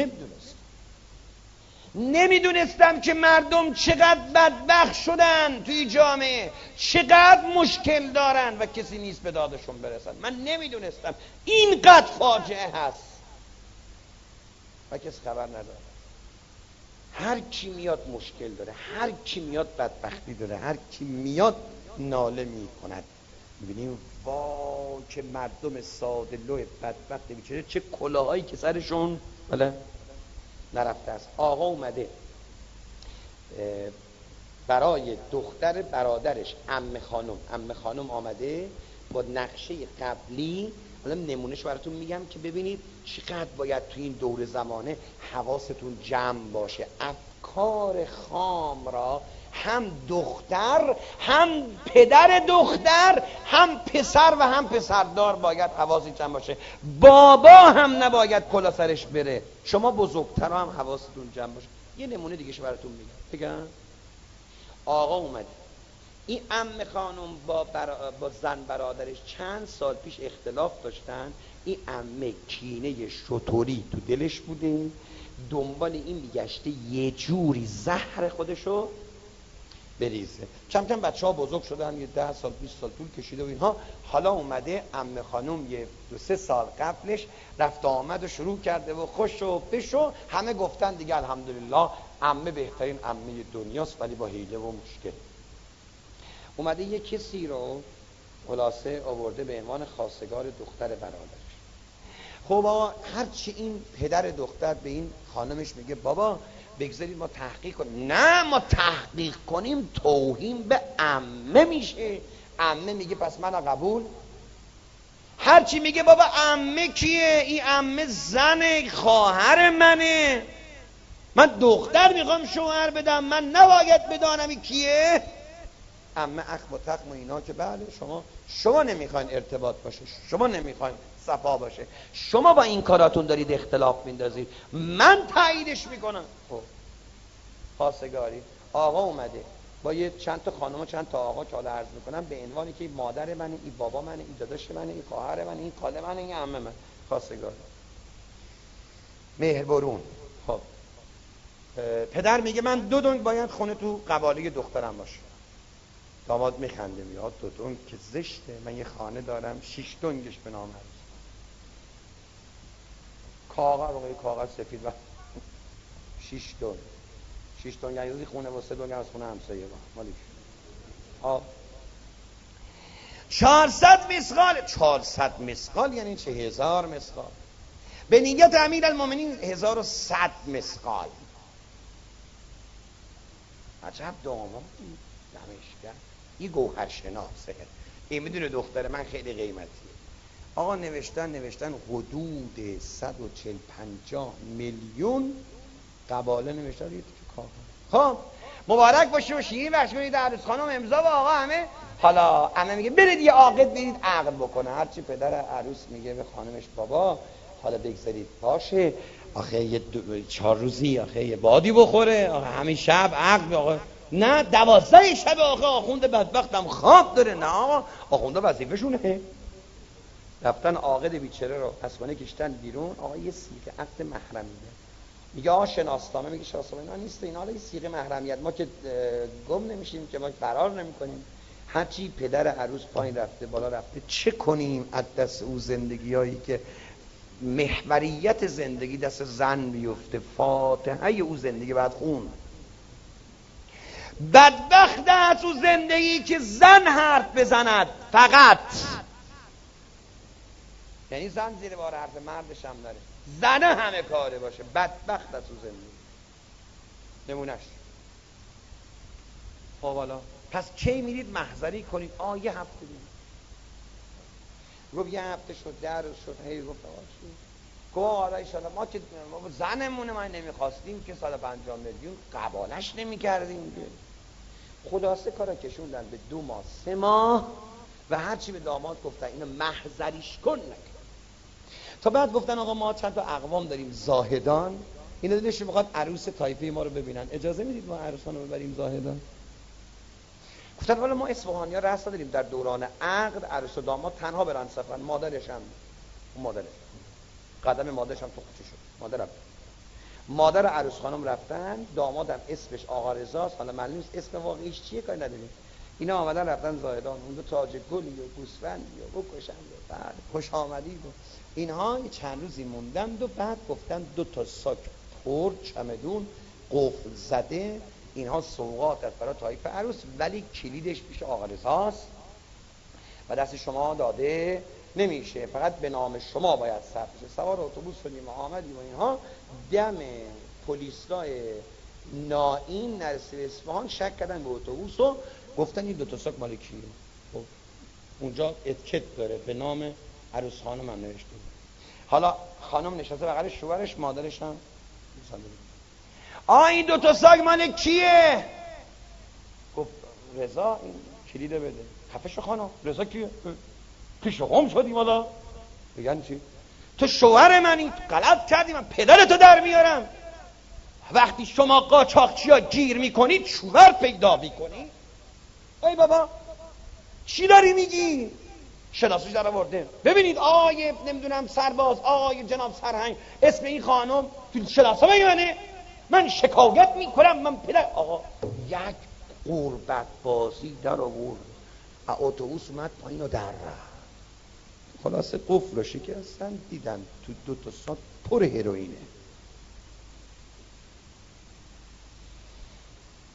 نمیدونستم که مردم چقدر بدبخت شدن توی جامعه، چقدر مشکل دارن و کسی نیست به دادشون برسن. من نمیدونستم اینقدر فاجعه هست و کسی خبر نداره. هر کی میاد مشکل داره، هر کی میاد بدبختی داره، هر کی میاد ناله میکند. میبینیم وای که مردم ساده لوح بدبخت بیچاره چه کلاهایی که سرشون بله نرفته است. آقا اومده برای دختر برادرش عمه خانم آمده با نقشه قبلی، حالا نمونهش براتون میگم که ببینید چقدر باید تو این دور زمانه حواستون جمع باشه. افکار خام را هم دختر، هم پدر دختر، هم پسر و هم پسردار باید حواسی جمع باشه. بابا هم نباید کلا سرش بره. شما بزرگتر هم حواستون جمع باشه. یه نمونه دیگه شو براتون میگم. آقا اومد، این عمه خانم با زن برادرش چند سال پیش اختلاف داشتن. این عمه کینه شطوری تو دلش بوده، دنبال این میگشته یه جوری زهر خودشو بریزه. کم کم بچه ها بزرگ شدن، یه 10 سال 20 سال طول کشیده و اینها. حالا اومده عمه خانم یه 2-3 سال قبلش رفت آمد و شروع کرده و خوش و بش و همه گفتن دیگه الحمدلله عمه بهترین عمه دنیاست ولی با حیله و مشکل. اومده یه کسی رو خلاصه آورده به عنوان خواستگار دختر برادرش. خب آقا هرچی این پدر دختر به این خانمش میگه بابا بگذارید ما تحقیق کنیم، نه ما تحقیق کنیم توهین به عمه میشه. عمه میگه پس من قبول. هرچی میگه بابا عمه کیه؟ این عمه زن خواهر منه، من دختر میخوام شوهر بدم، من نباید بدانم این کیه. عمه اخم و تخم و اینا که بله شما نمیخواین ارتباط باشه، شما نمیخواین صفا باشه، شما با این کاراتون دارید اختلاف میندازید، من تاییدش میکنم. خب خواستگاری آقا اومده با یه چند تا خانم و چند تا آقا که حالا عرض میکنم به عنوانی که این مادر منه، این بابا منه، این داداش منه، این خواهر منه، این خاله منه، این عمه من. خواستگار مهربرون. خب پدر میگه من 2 دنگ باید خونه تو قوالی دخترم باشه. داماد میخنده میاد 2 دنگ که زشته، من یه خانه دارم 6 دنگش به نام هست. کاغذ سفید و 6 دنگ 6 دنگ یعنی خونه و 3 دنگ از خونه همسایه با مالیش. 400 مسقال. 400 مسقال یعنی چه؟ 1000 مسقال. به نیت امیرالمومنین 1100 مسقال. عجب دامادی نمشگر، این گوهر شناسه، این میدونه دختر من خیلی قیمتیه. آقا نوشتن حدود 140-150 میلیون قباله نوشتن روی تیکه کاغذ. خب مبارک باشه و شیرین بخش کنید عروس خانم امضا و آقا همه. حالا عمه میگه برید یه عاقد برید عقد بکنه. هرچی پدر عروس میگه به خانمش بابا حالا بگذارید باشه، آخه یه 4 روزی آخه یه بادی بخوره، آخه همین شب عقد. آقا نه 12 شب آخه آخونده بدبختم خواب داره. نه آقا آخونده وظیفه‌شونه. رفتن عاقد بیچاره رو از خونه کشتن بیرون. آقا یه سیغه عقد محرمیه. میگه آقا شناسنامه. میگه شناسنامه اینا نیست، اینا حالا یه سیغه محرمیت، ما که گم نمیشیم که، ما فرار نمیکنیم. هرچی پدر عروس پایین رفته بالا رفته، چه کنیم از دست او زندگیایی که محوریت زندگی دست زن بیفته، فاتحه او زندگی بعد خون. بدبخت از او زندگی که زن حرف بزند فقط، یعنی زن زیر بار حرف مردش هم داره، زنه همه کاره باشه. بدبخت از او زندگی نمونش. خب حالا پس کی میرید محضری کنید؟ یه هفته دید. گفت یه هفته شد، 10 روز شد، هی گفت حالا ایشالا ما که زنمونه ما نمیخواستیم که 150 میلیون قبالش نمیکردیم. خلاصه کارا کشوندن به 2 ماه 3 ماه و هرچی به داماد گفتن اینو محضریش کن نکن. تا بعد گفتن آقا ما چند تا اقوام داریم زاهدان، اینا دلشون میخواد عروس طایفه ما رو ببینن، اجازه میدید ما عروسان رو ببریم زاهدان؟ گفتن والا ما اصفهانی ها رسم داریم در دوران عقد عروس و داماد تنها برن سفر. مادرش هم قدم مادرش هم تو خوچه شد. مادر عروس خانم رفتن، دامادم اسمش آقا رضاست، حالا معلوم نیست اسم واقعیش چیه کاری نداریم. اینا آمدن رفتن زاهدان، اون 2 تاج گلی و گوسفندی و بکشند و بعد خوش آمدید و اینها. چند روزی موندند و بعد گفتن 2 تا ساک پر چمدون قفل زده، اینها سوغات از برای طایفه عروس، ولی کلیدش پیش آقا رضاست و دست شما داده نمیشه، فقط به نام شما باید ثبت بشه. سوار اتوبوس شدیم و آمدیم و اینها. دم پلیسای نائین نرسید اصفهان، شک کردن به اتوبوس و گفتن این 2 تا ساک مال کیه. خب اونجا اتکت داره به نام عروس خانم هم نوشته. حالا خانم نشسته بغل شوهرش، مادرش هم این 2 تا ساک مال کیه؟ گفت رضا این کلیده بده. خفش خانم رضا کیه؟ پیش قم شدیم حالا بگن چی؟ تو شوهر منی، غلط کردی، من پدرتو در میارم. وقتی شما قاچاقچی ها گیر میکنید شوهر پیدا میکنید. ای بابا چی داری میگی؟ شناسوش در آورده. ببینید آقای نمیدونم سرباز، آقای جناب سرهنگ، اسم این خانم تو شناسنامه منه، من شکایت میکنم، من پدر. آقا یک قربت بازی در آورد، اتوبوس اومد پایین و در رفت. خلاصه قفل رو شکستن، دیدن تو 2 تا ساک پر هروئینه.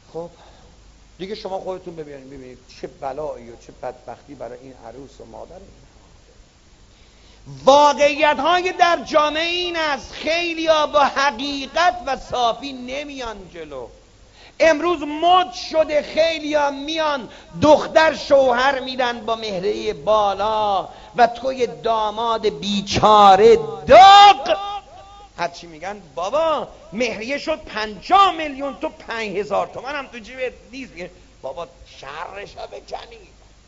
خب دیگه شما خودتون ببینید چه بلایی و چه بدبختی برای این عروس و مادر. واقعیت های در جامعه این است، خیلی ها با حقیقت و صافی نمیان جلو. امروز مد شده خیلی ها میان دختر شوهر میدن با مهره بالا و توی داماد بیچاره داغ. هرچی میگن بابا مهریه شد 50 میلیون، تو 5000 تومن هم تو جیبت نیست. بابا شرشو بکنی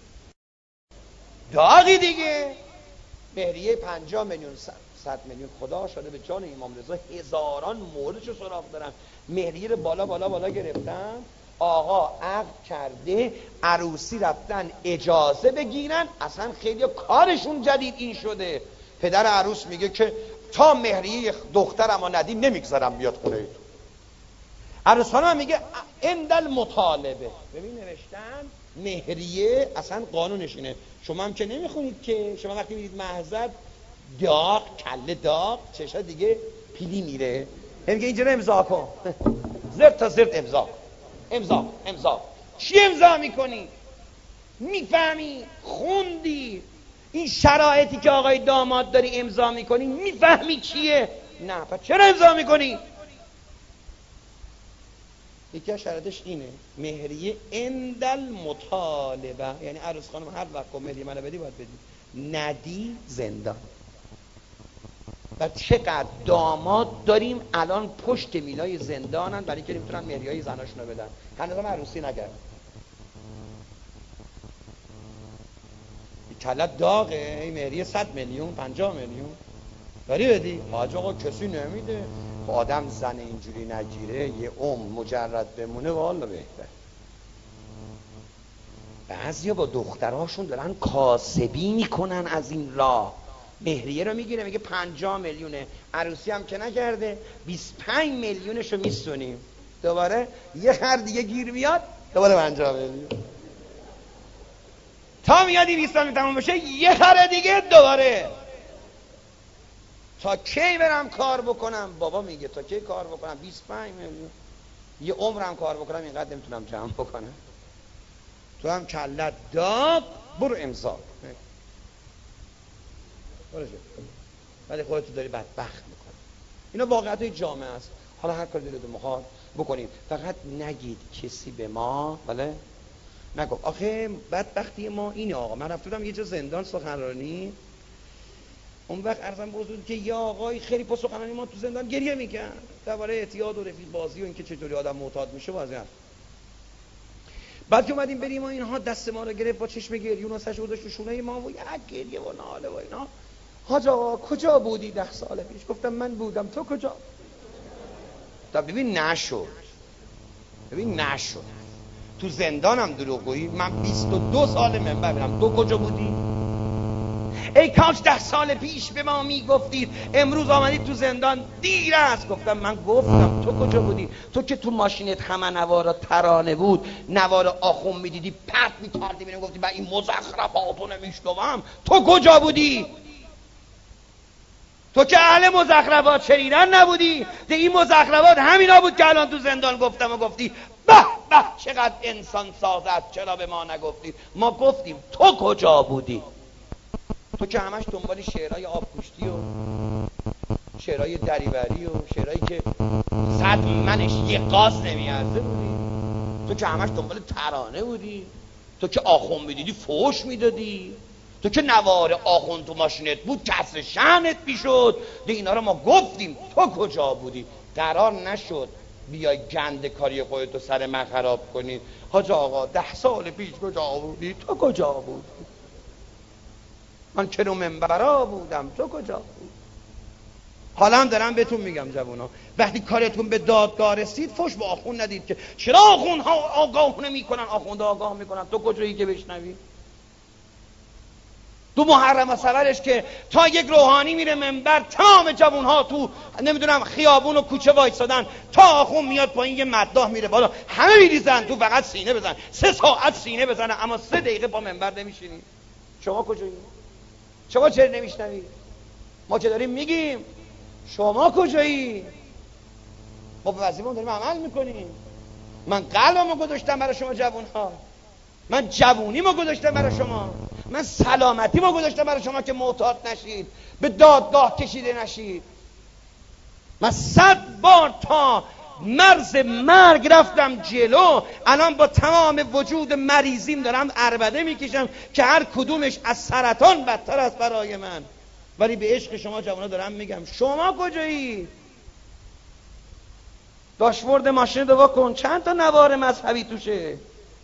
داغی دیگه. مهریه 50 میلیون 100 میلیون خدا شده به جان امام رضا هزاران موردشو سراغ دارم. مهریه رو بالا بالا بالا گرفتن، آقا عقد کرده، عروسی رفتن اجازه بگیرن. اصلا خیلی کارشون جدید این شده، پدر عروس میگه که تا مهریه دخترمو ندیم نمیگذارم بیاد خونه تو. عروس خانم میگه اندل مطالبه. ببین نوشتن مهریه اصلا قانونش اینه، شما هم که نمیخونید که، شما وقتی میرید محضر داغ کله داغ چشا دیگه پیلی میره، میگه اینجا رو امضا کن. زرد تا زرد امضا امضا. چی امضا میکنی؟ میفهمی؟ خوندی؟ این شرایطی که آقای داماد داری امضا میکنی میفهمی چیه؟ نه. پس چرا امضا میکنی؟ یکی از شرایطش اینه، مهریه اندل مطالبه، یعنی عروس خانم هر وقت مهریه منو بدی باید بدی، ندی زندان. و چقدر داماد داریم الان پشت میلای زندانن برای اینکه نمیتونن مهریه‌های زناشونو بدن، هنوزم عروسی نکرد. کلت داغه، این مهریه 100 میلیون 50 میلیون داری بدی؟ حاج آقا کسی نمیده. خب آدم زن اینجوری نگیره یه مجرد بمونه والا بهتر. بعضیا با دختراشون دارن کاسبی میکنن از این راه. مهریه رو میگیره میگه 50 میلیونه، عروسی هم که نکرده 25 میلیونشو میسونیم، دوباره یه خر دیگه گیر میاد دوباره 50 میلیون، تا میادی 20 میلیون تموم بشه یه خر دیگه دوباره. تا کی برم کار بکنم؟ بابا میگه تا کی کار بکنم؟ 25 میلیون، یه عمرم کار بکنم اینقدر نمیتونم جمع بکنم. تو هم کلت داد برو امضا ولی خودتو داری بدبخت میکنی. اینا واقعیت جامعه است. حالا هر کاری دلتون میخواد بکنید، فقط نگید کسی به ما بله نگو. آخه بدبختی ما اینه آقا. من رفتم یه جا زندان سخنرانی، اون وقت عرضم بزرگ که یا آقای خیلی پا سخنرانی ما تو زندان گریه میکن درباره اعتیاد و رفیق بازی و اینکه چطوری آدم معتاد میشه واسه. بعد که اومدیم بریم و اینها دست ما رو گرفت با چشم گریون و سرش گذاشت تو شونه ما و یک گریه و ناله و اینا. حاج آقا کجا بودی 10 سال پیش؟ گفتم من بودم، تو کجا؟ تا ببین نشد تو زندانم دروغگویی. من 22 سال منبر برم، تو کجا بودی؟ ای کاش 10 سال پیش به ما میگفتید امروز آمدید تو زندان دیر است. گفتم من گفتم، تو کجا بودی؟ تو که تو ماشینت همه نوارا ترانه بود، نوارا آخون میدیدی پرت میکردی میرم گفتی من این مزخرفاتو نمیشنوم. تو کجا بودی؟ تو که اهل مزخرفات شنیدن نبودی. ده این مزخرفات همینا بود که الان تو زندان گفتم و گفتی به به چقدر انسان سازد، چرا به ما نگفتید؟ ما گفتیم. تو کجا بودی؟ تو که همش دنبال شعرهای آبگوشتی و شعرهای دریوری و شعرهایی که 100 منش یه قاز نمیارزه بودی. تو که همش دنبال ترانه بودی. تو که آخون میدیدی فوش میدادی. تو که نوار آخون تو ماشینت بود کسر شأنت میشد. ده اینا رو ما گفتیم. تو کجا بودی؟ قرار نشد بیای گند کاری خودتو سر من خراب کنی. حاج آقا 10 سال پیش کجا بودی؟ تو کجا بودی؟ من کنو منبرا بودم، تو کجا بود؟ حالا هم دارم بهتون میگم جوونا، وقتی کارتون به دادگاه رسید فوش به آخون ندید که چرا آخون ها آگاه نمیکنن، آخونده آگاه میکنن. تو کجایی که بشنوی؟ تو محرم سفرش که تا یک روحانی میره منبر تمام جوون ها تو نمیدونم خیابون و کوچه وایسادن، تا آخون میاد پایین یه مداح میره بالا همه میریزن تو، فقط سینه بزن 3 ساعت سینه بزنه اما 3 دقیقه با منبر نمیشینی. شما کجایی؟ شما چرا نمیشنوی؟ ما که داریم میگیم شما کجایی؟ ما به وظیفه‌مون داریم عمل میکنیم. من قلبمو گذاشتم برای شما جوانها، من جوونیمو گذاشتم برای شما، من سلامتیمو گذاشتم برای شما که معتاد نشید، به دادگاه کشیده نشید. من 100 بار تا مرز مرگ رفتم جلو، الان با تمام وجود مریضیم دارم عربده میکشم که هر کدومش از سرطان بدتر است برای من. ولی به عشق شما جوانا دارم میگم شما کجایی؟ داشبورد ماشین رو کن، چند تا نوار مذهبی توشه،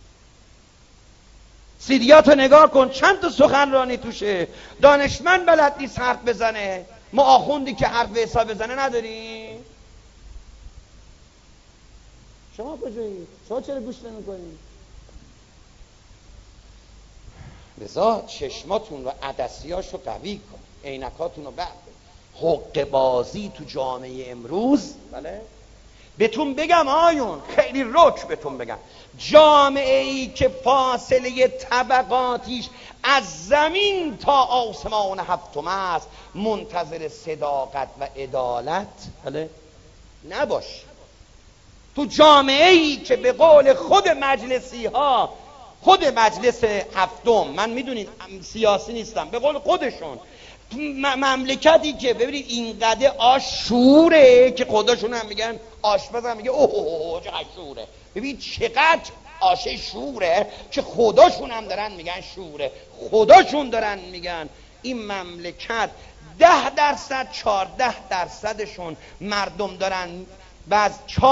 سیدیاتو نگاه کن، چند تا سخنرانی توشه. دانشمند بلد نیست حرف بزنه، ما آخوندی که حرف حساب بزنه نداریم. شما کجایی؟ شما چرا گوش نمی‌کنید؟ لذا چشماتون رو عدسیاشو قوی کن، عینکاتون رو بعد. حق بازی تو جامعه امروز، بله بهتون بگم آیون، خیلی رک بهتون بگم، جامعه ای که فاصله طبقاتیش از زمین تا آسمان هفتم است، منتظر صداقت و عدالت بله نباش. تو جامعه ای که به قول خود مجلسی ها، خود مجلس هفتم، من میدونید سیاسی نیستم، به قول خودشون مملکتی که ببینید اینقدر آشوره که خودشون هم میگن، آشپز هم میگه اوه چقدر شوره، ببین چقدر آشه شوره که خودشون هم دارن میگن شوره، خودشون دارن میگن این مملکت 10% 14%شون مردم دارن، بعض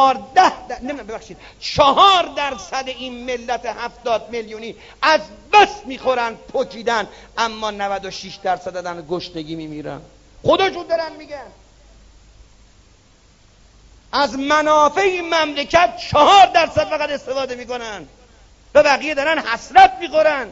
4% این ملت 70 میلیونی از بس میخورن پکیدن، اما 96% دارن گشنگی میمیرن. خودشون دارن میگن از منافع این مملکت 4% فقط استفاده میکنن و بقیه دارن حسرت میخورن.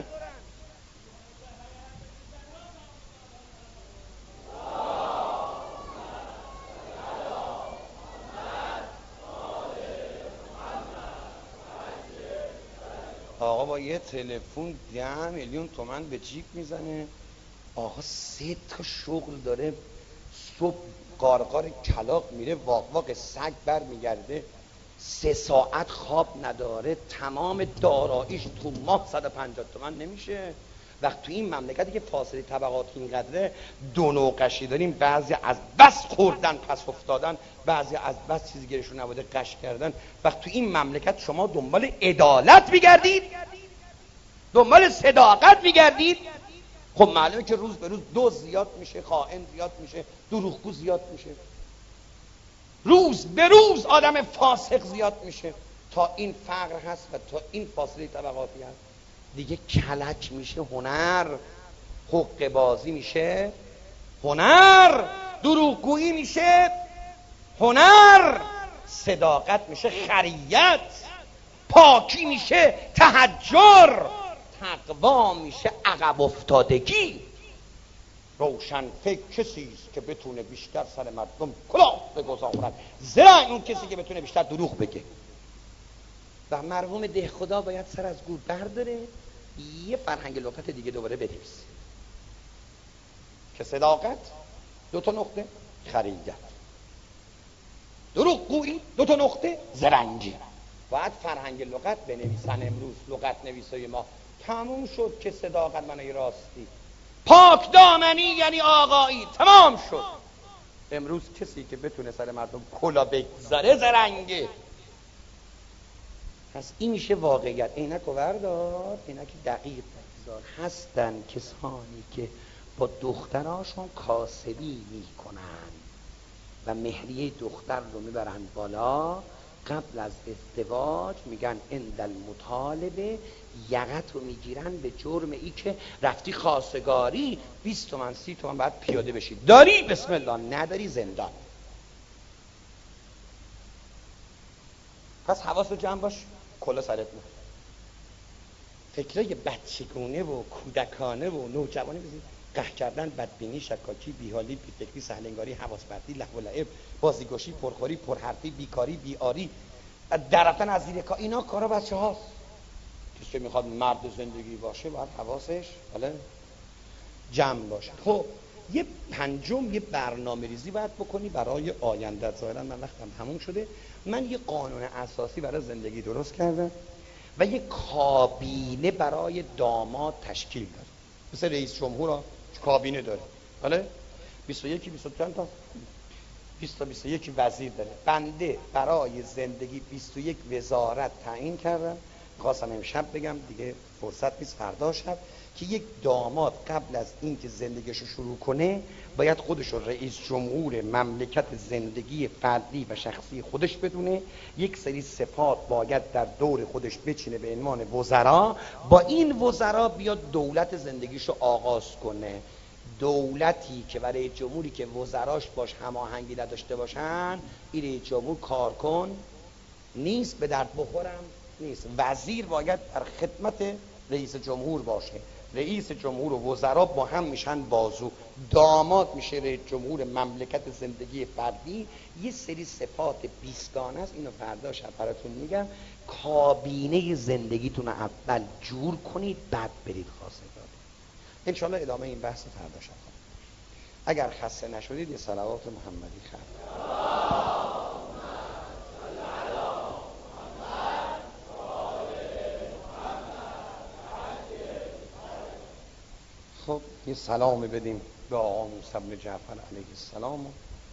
آقا با یه تلفن 10 میلیون تومن به جیب میزنه، آقا 3 تا شغل داره، صبح قارقار کلاغ میره واق واق سگ بر میگرده، 3 ساعت خواب نداره، تمام داراییش تو ماه 150 تومن نمیشه. وقت تو این مملکتی که فاصله طبقات اینقدره، دو نوع قشی داریم، بعضی از بس خوردن پس افتادن، بعضی از بس چیزی گیرشون نبوده قش کردن. وقت تو این مملکت شما دنبال عدالت میگردید، دنبال صداقت میگردید، خب معلومه که روز به روز دوز زیاد میشه، خائن زیاد میشه، دروغگو زیاد میشه، روز به روز آدم فاسق زیاد میشه. تا این فقر هست و تا این فاصله طبقاتی هست دیگه کلک میشه هنر، حق بازی میشه هنر، دروغگویی میشه هنر، صداقت میشه خریت، پاکی میشه تحجر، تقوا میشه عقب افتادگی. روشن فکر کسی است که بتونه بیشتر سر مردم کلاه بگذارد، زرنگ اون کسی که بتونه بیشتر دروغ بگه. و مرحوم دهخدا باید سر از گور برداره، یه فرهنگ لغت دیگه دوباره بنویسه که صداقت 2 تا نقطه، خریت، دروغگویی 2 تا نقطه، زرنگی. باید فرهنگ لغت بنویسن. امروز لغت نویسای ما تموم شد که صداقت معنی راستی، پاک دامنی یعنی آقایی، تمام شد. امروز کسی که بتونه سر مردم کلا بگذاره زرنگه. پس این میشه واقعیت. عینک و بردار، عینک دقیق بگذار. هستن کسانی که با دختراشون کاسبی میکنن و مهریه دختر رو میبرن بالا، قبل از ازدواج میگن اند المطالبه، یقت رو میگیرن به جرم ای که رفتی خواستگاری 20 تومن 30 تومن باید پیاده بشی، داری بسم الله، نداری زندان. پس حواست جمع باش، کلا سرت نه. فکرای بچگونه و کودکانه و نوجوانی بزید، قهر کردن، بدبینی، شکاکی، بیحالی، بیفکری، سهلنگاری، حواس پرتی، لهو و لعب، بازیگوشی، پرخوری، پرحرفی، بیکاری، بیاری، در رفتن از زیر کار، اینا کارا بچه هاست. کسی که میخواد مرد زندگی باشه باید حواسش جمع باشه. خب یه پنجم، یه برنامه ریزی باید بکنی برای آیندت. ظاهرا من وقتم تموم شده. من یه قانون اساسی برای زندگی درست کردم و یه کابینه برای داماد تشکیل دادم. مثل رئیس جمهور ها کابینه داره، بله 21 چند تا 21 وزیر داره. بنده برای زندگی 21 وزارت تعیین کردم. خواستم امشب بگم دیگه فرصت نیست، فردا شب، که یک داماد قبل از اینکه زندگیشو شروع کنه باید خودشو رئیس جمهور مملکت زندگی فردی و شخصی خودش بدونه. یک سری صفات باید در دور خودش بچینه به عنوان وزرا. با این وزرا بیاد دولت زندگیشو آغاز کنه. دولتی که برای جمهوری که وزراش باش هماهنگی نداشته باشن، این رئیس جمهور کارکن نیست، به درد بخورم نیست. وزیر باید در خدمت رئیس جمهور باشه. رئیس جمهور و وزرا با هم میشن بازو. داماد میشه رئیس جمهور مملکت زندگی فردی. یه سری صفات 20 گانه است، اینو فردا شب براتون میگم. کابینه زندگیتون اول جور کنید، بعد برید خواستگاری. انشالله ادامه این بحث فردا شب. اگر خسته نشدید یه صلوات محمدی خواهد. خب یه سلامی بدیم به آقا موسی بن جعفر علیه السلام.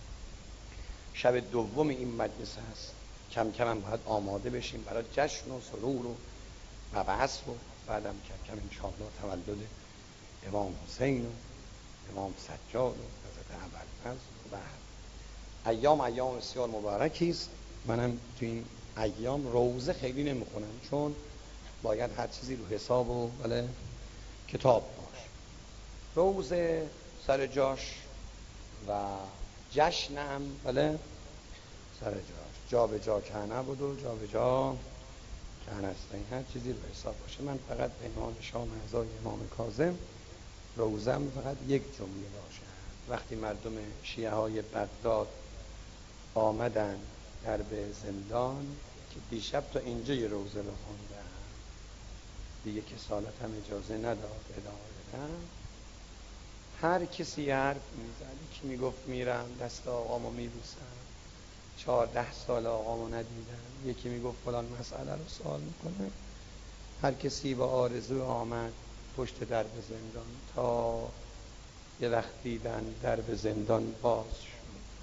شب دوم این مجلس هست، کم کم هم باید آماده بشیم برای جشن و سرور و مبعث و بعدم کم کم انشاءالله تولد امام حسین و امام سجاد و حضرت ابوالفضل و ایام بسیار مبارکی است. منم تو این ایام روزه خیلی نمیخونم، چون باید هر چیزی رو حساب و بله کتاب باش. روزه سر جاش و جشنم بله سر جاش، جا به جا که نبود و جا به جا که هستن، هر چیزی رو حساب باشه. من فقط به عنوان شام اعضای امام کاظم روزم فقط یک جمله باشه. وقتی مردم شیعه های بغداد آمدن در به زندان که دیشب تا اینجا یه روزه رو خوندن، دیگه کسالت هم اجازه نداد ادامه بدن. هر کسی حرف میزد، یکی میگفت میرم دست آقامو میبوسم، 14 سال آقامو ندیدم، یکی میگفت فلان مسئله رو سوال میکنه. هر کسی با آرزو آمد پشت درب زندان تا یه وقت دیدن درب زندان باز شد.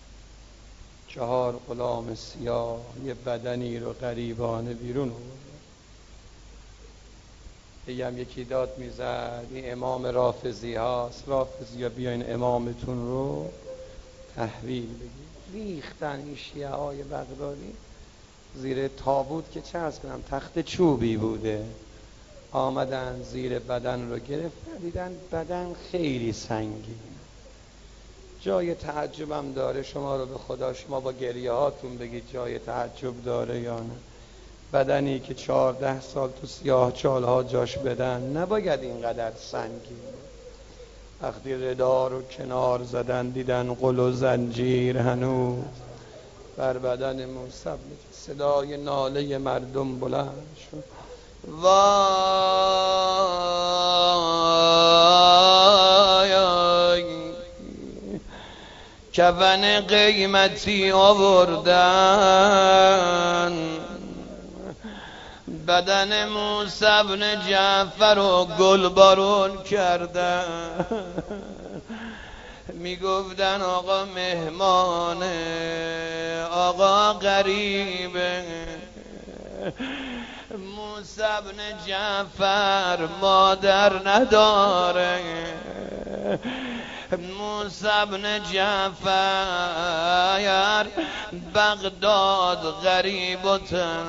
4 غلام سیاه یه بدنی رو غریبانه بیرون آورد. دیگه هم یکی داد میزد این امام رافضی هاست، رافضی ها بیاین امامتون رو تحویل بگید. ریختن این شیعه های بغدادی زیر تابوت که چه از کنم تخت چوبی بوده، آمدن زیر بدن رو گرفتن، دیدن بدن خیلی سنگین. جای تعجبم داره، شما رو به خدا شما با گریه هاتون بگید جای تعجب داره یا نه. بدنی که 14 سال تو سیاه چالها جاش بدن نباید اینقدر سنگین. وقتی ردا رو کنار زدن دیدن قل و زنجیر هنوز بر بدن موسی. صدای ناله مردم بلند شد، وای کفن قیمتی آوردن، بدن موسی بن جعفر رو گلبارون کردن. میگفتن آقا مهمانه، آقا غریبه. موسی بن جعفر مادر نداره، موسی بن جعفر بغداد غریب و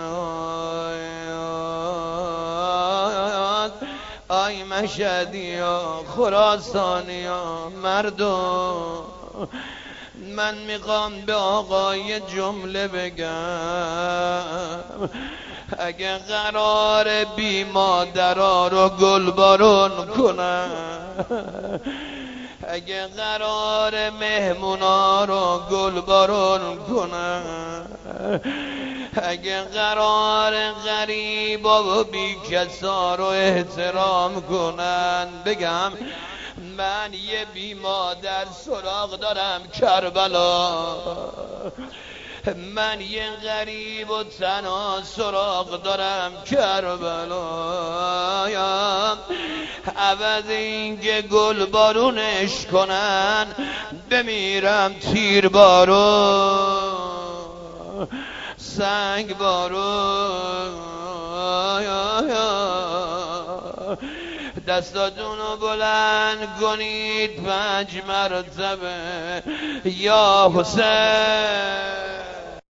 تنها. آی مشهدی ها خراسانی ها مردم، من میخوام به آقای جمله بگم اگه قرار بی مادرها رو گلبارون کنن، اگه قرار مهمونا رو گلبارون کنن، اگه قرار غریبا و بی کسا رو احترام کنن، بگم من یه بی مادر سراغ دارم کربلا، من یه غریب و تنها سراغ دارم کربلا، عوض اینکه گل بارونش کنن بمیرم تیر بارون سنگ بارون. دستاتونو بلند کنید 5 مرتبه یا حسین.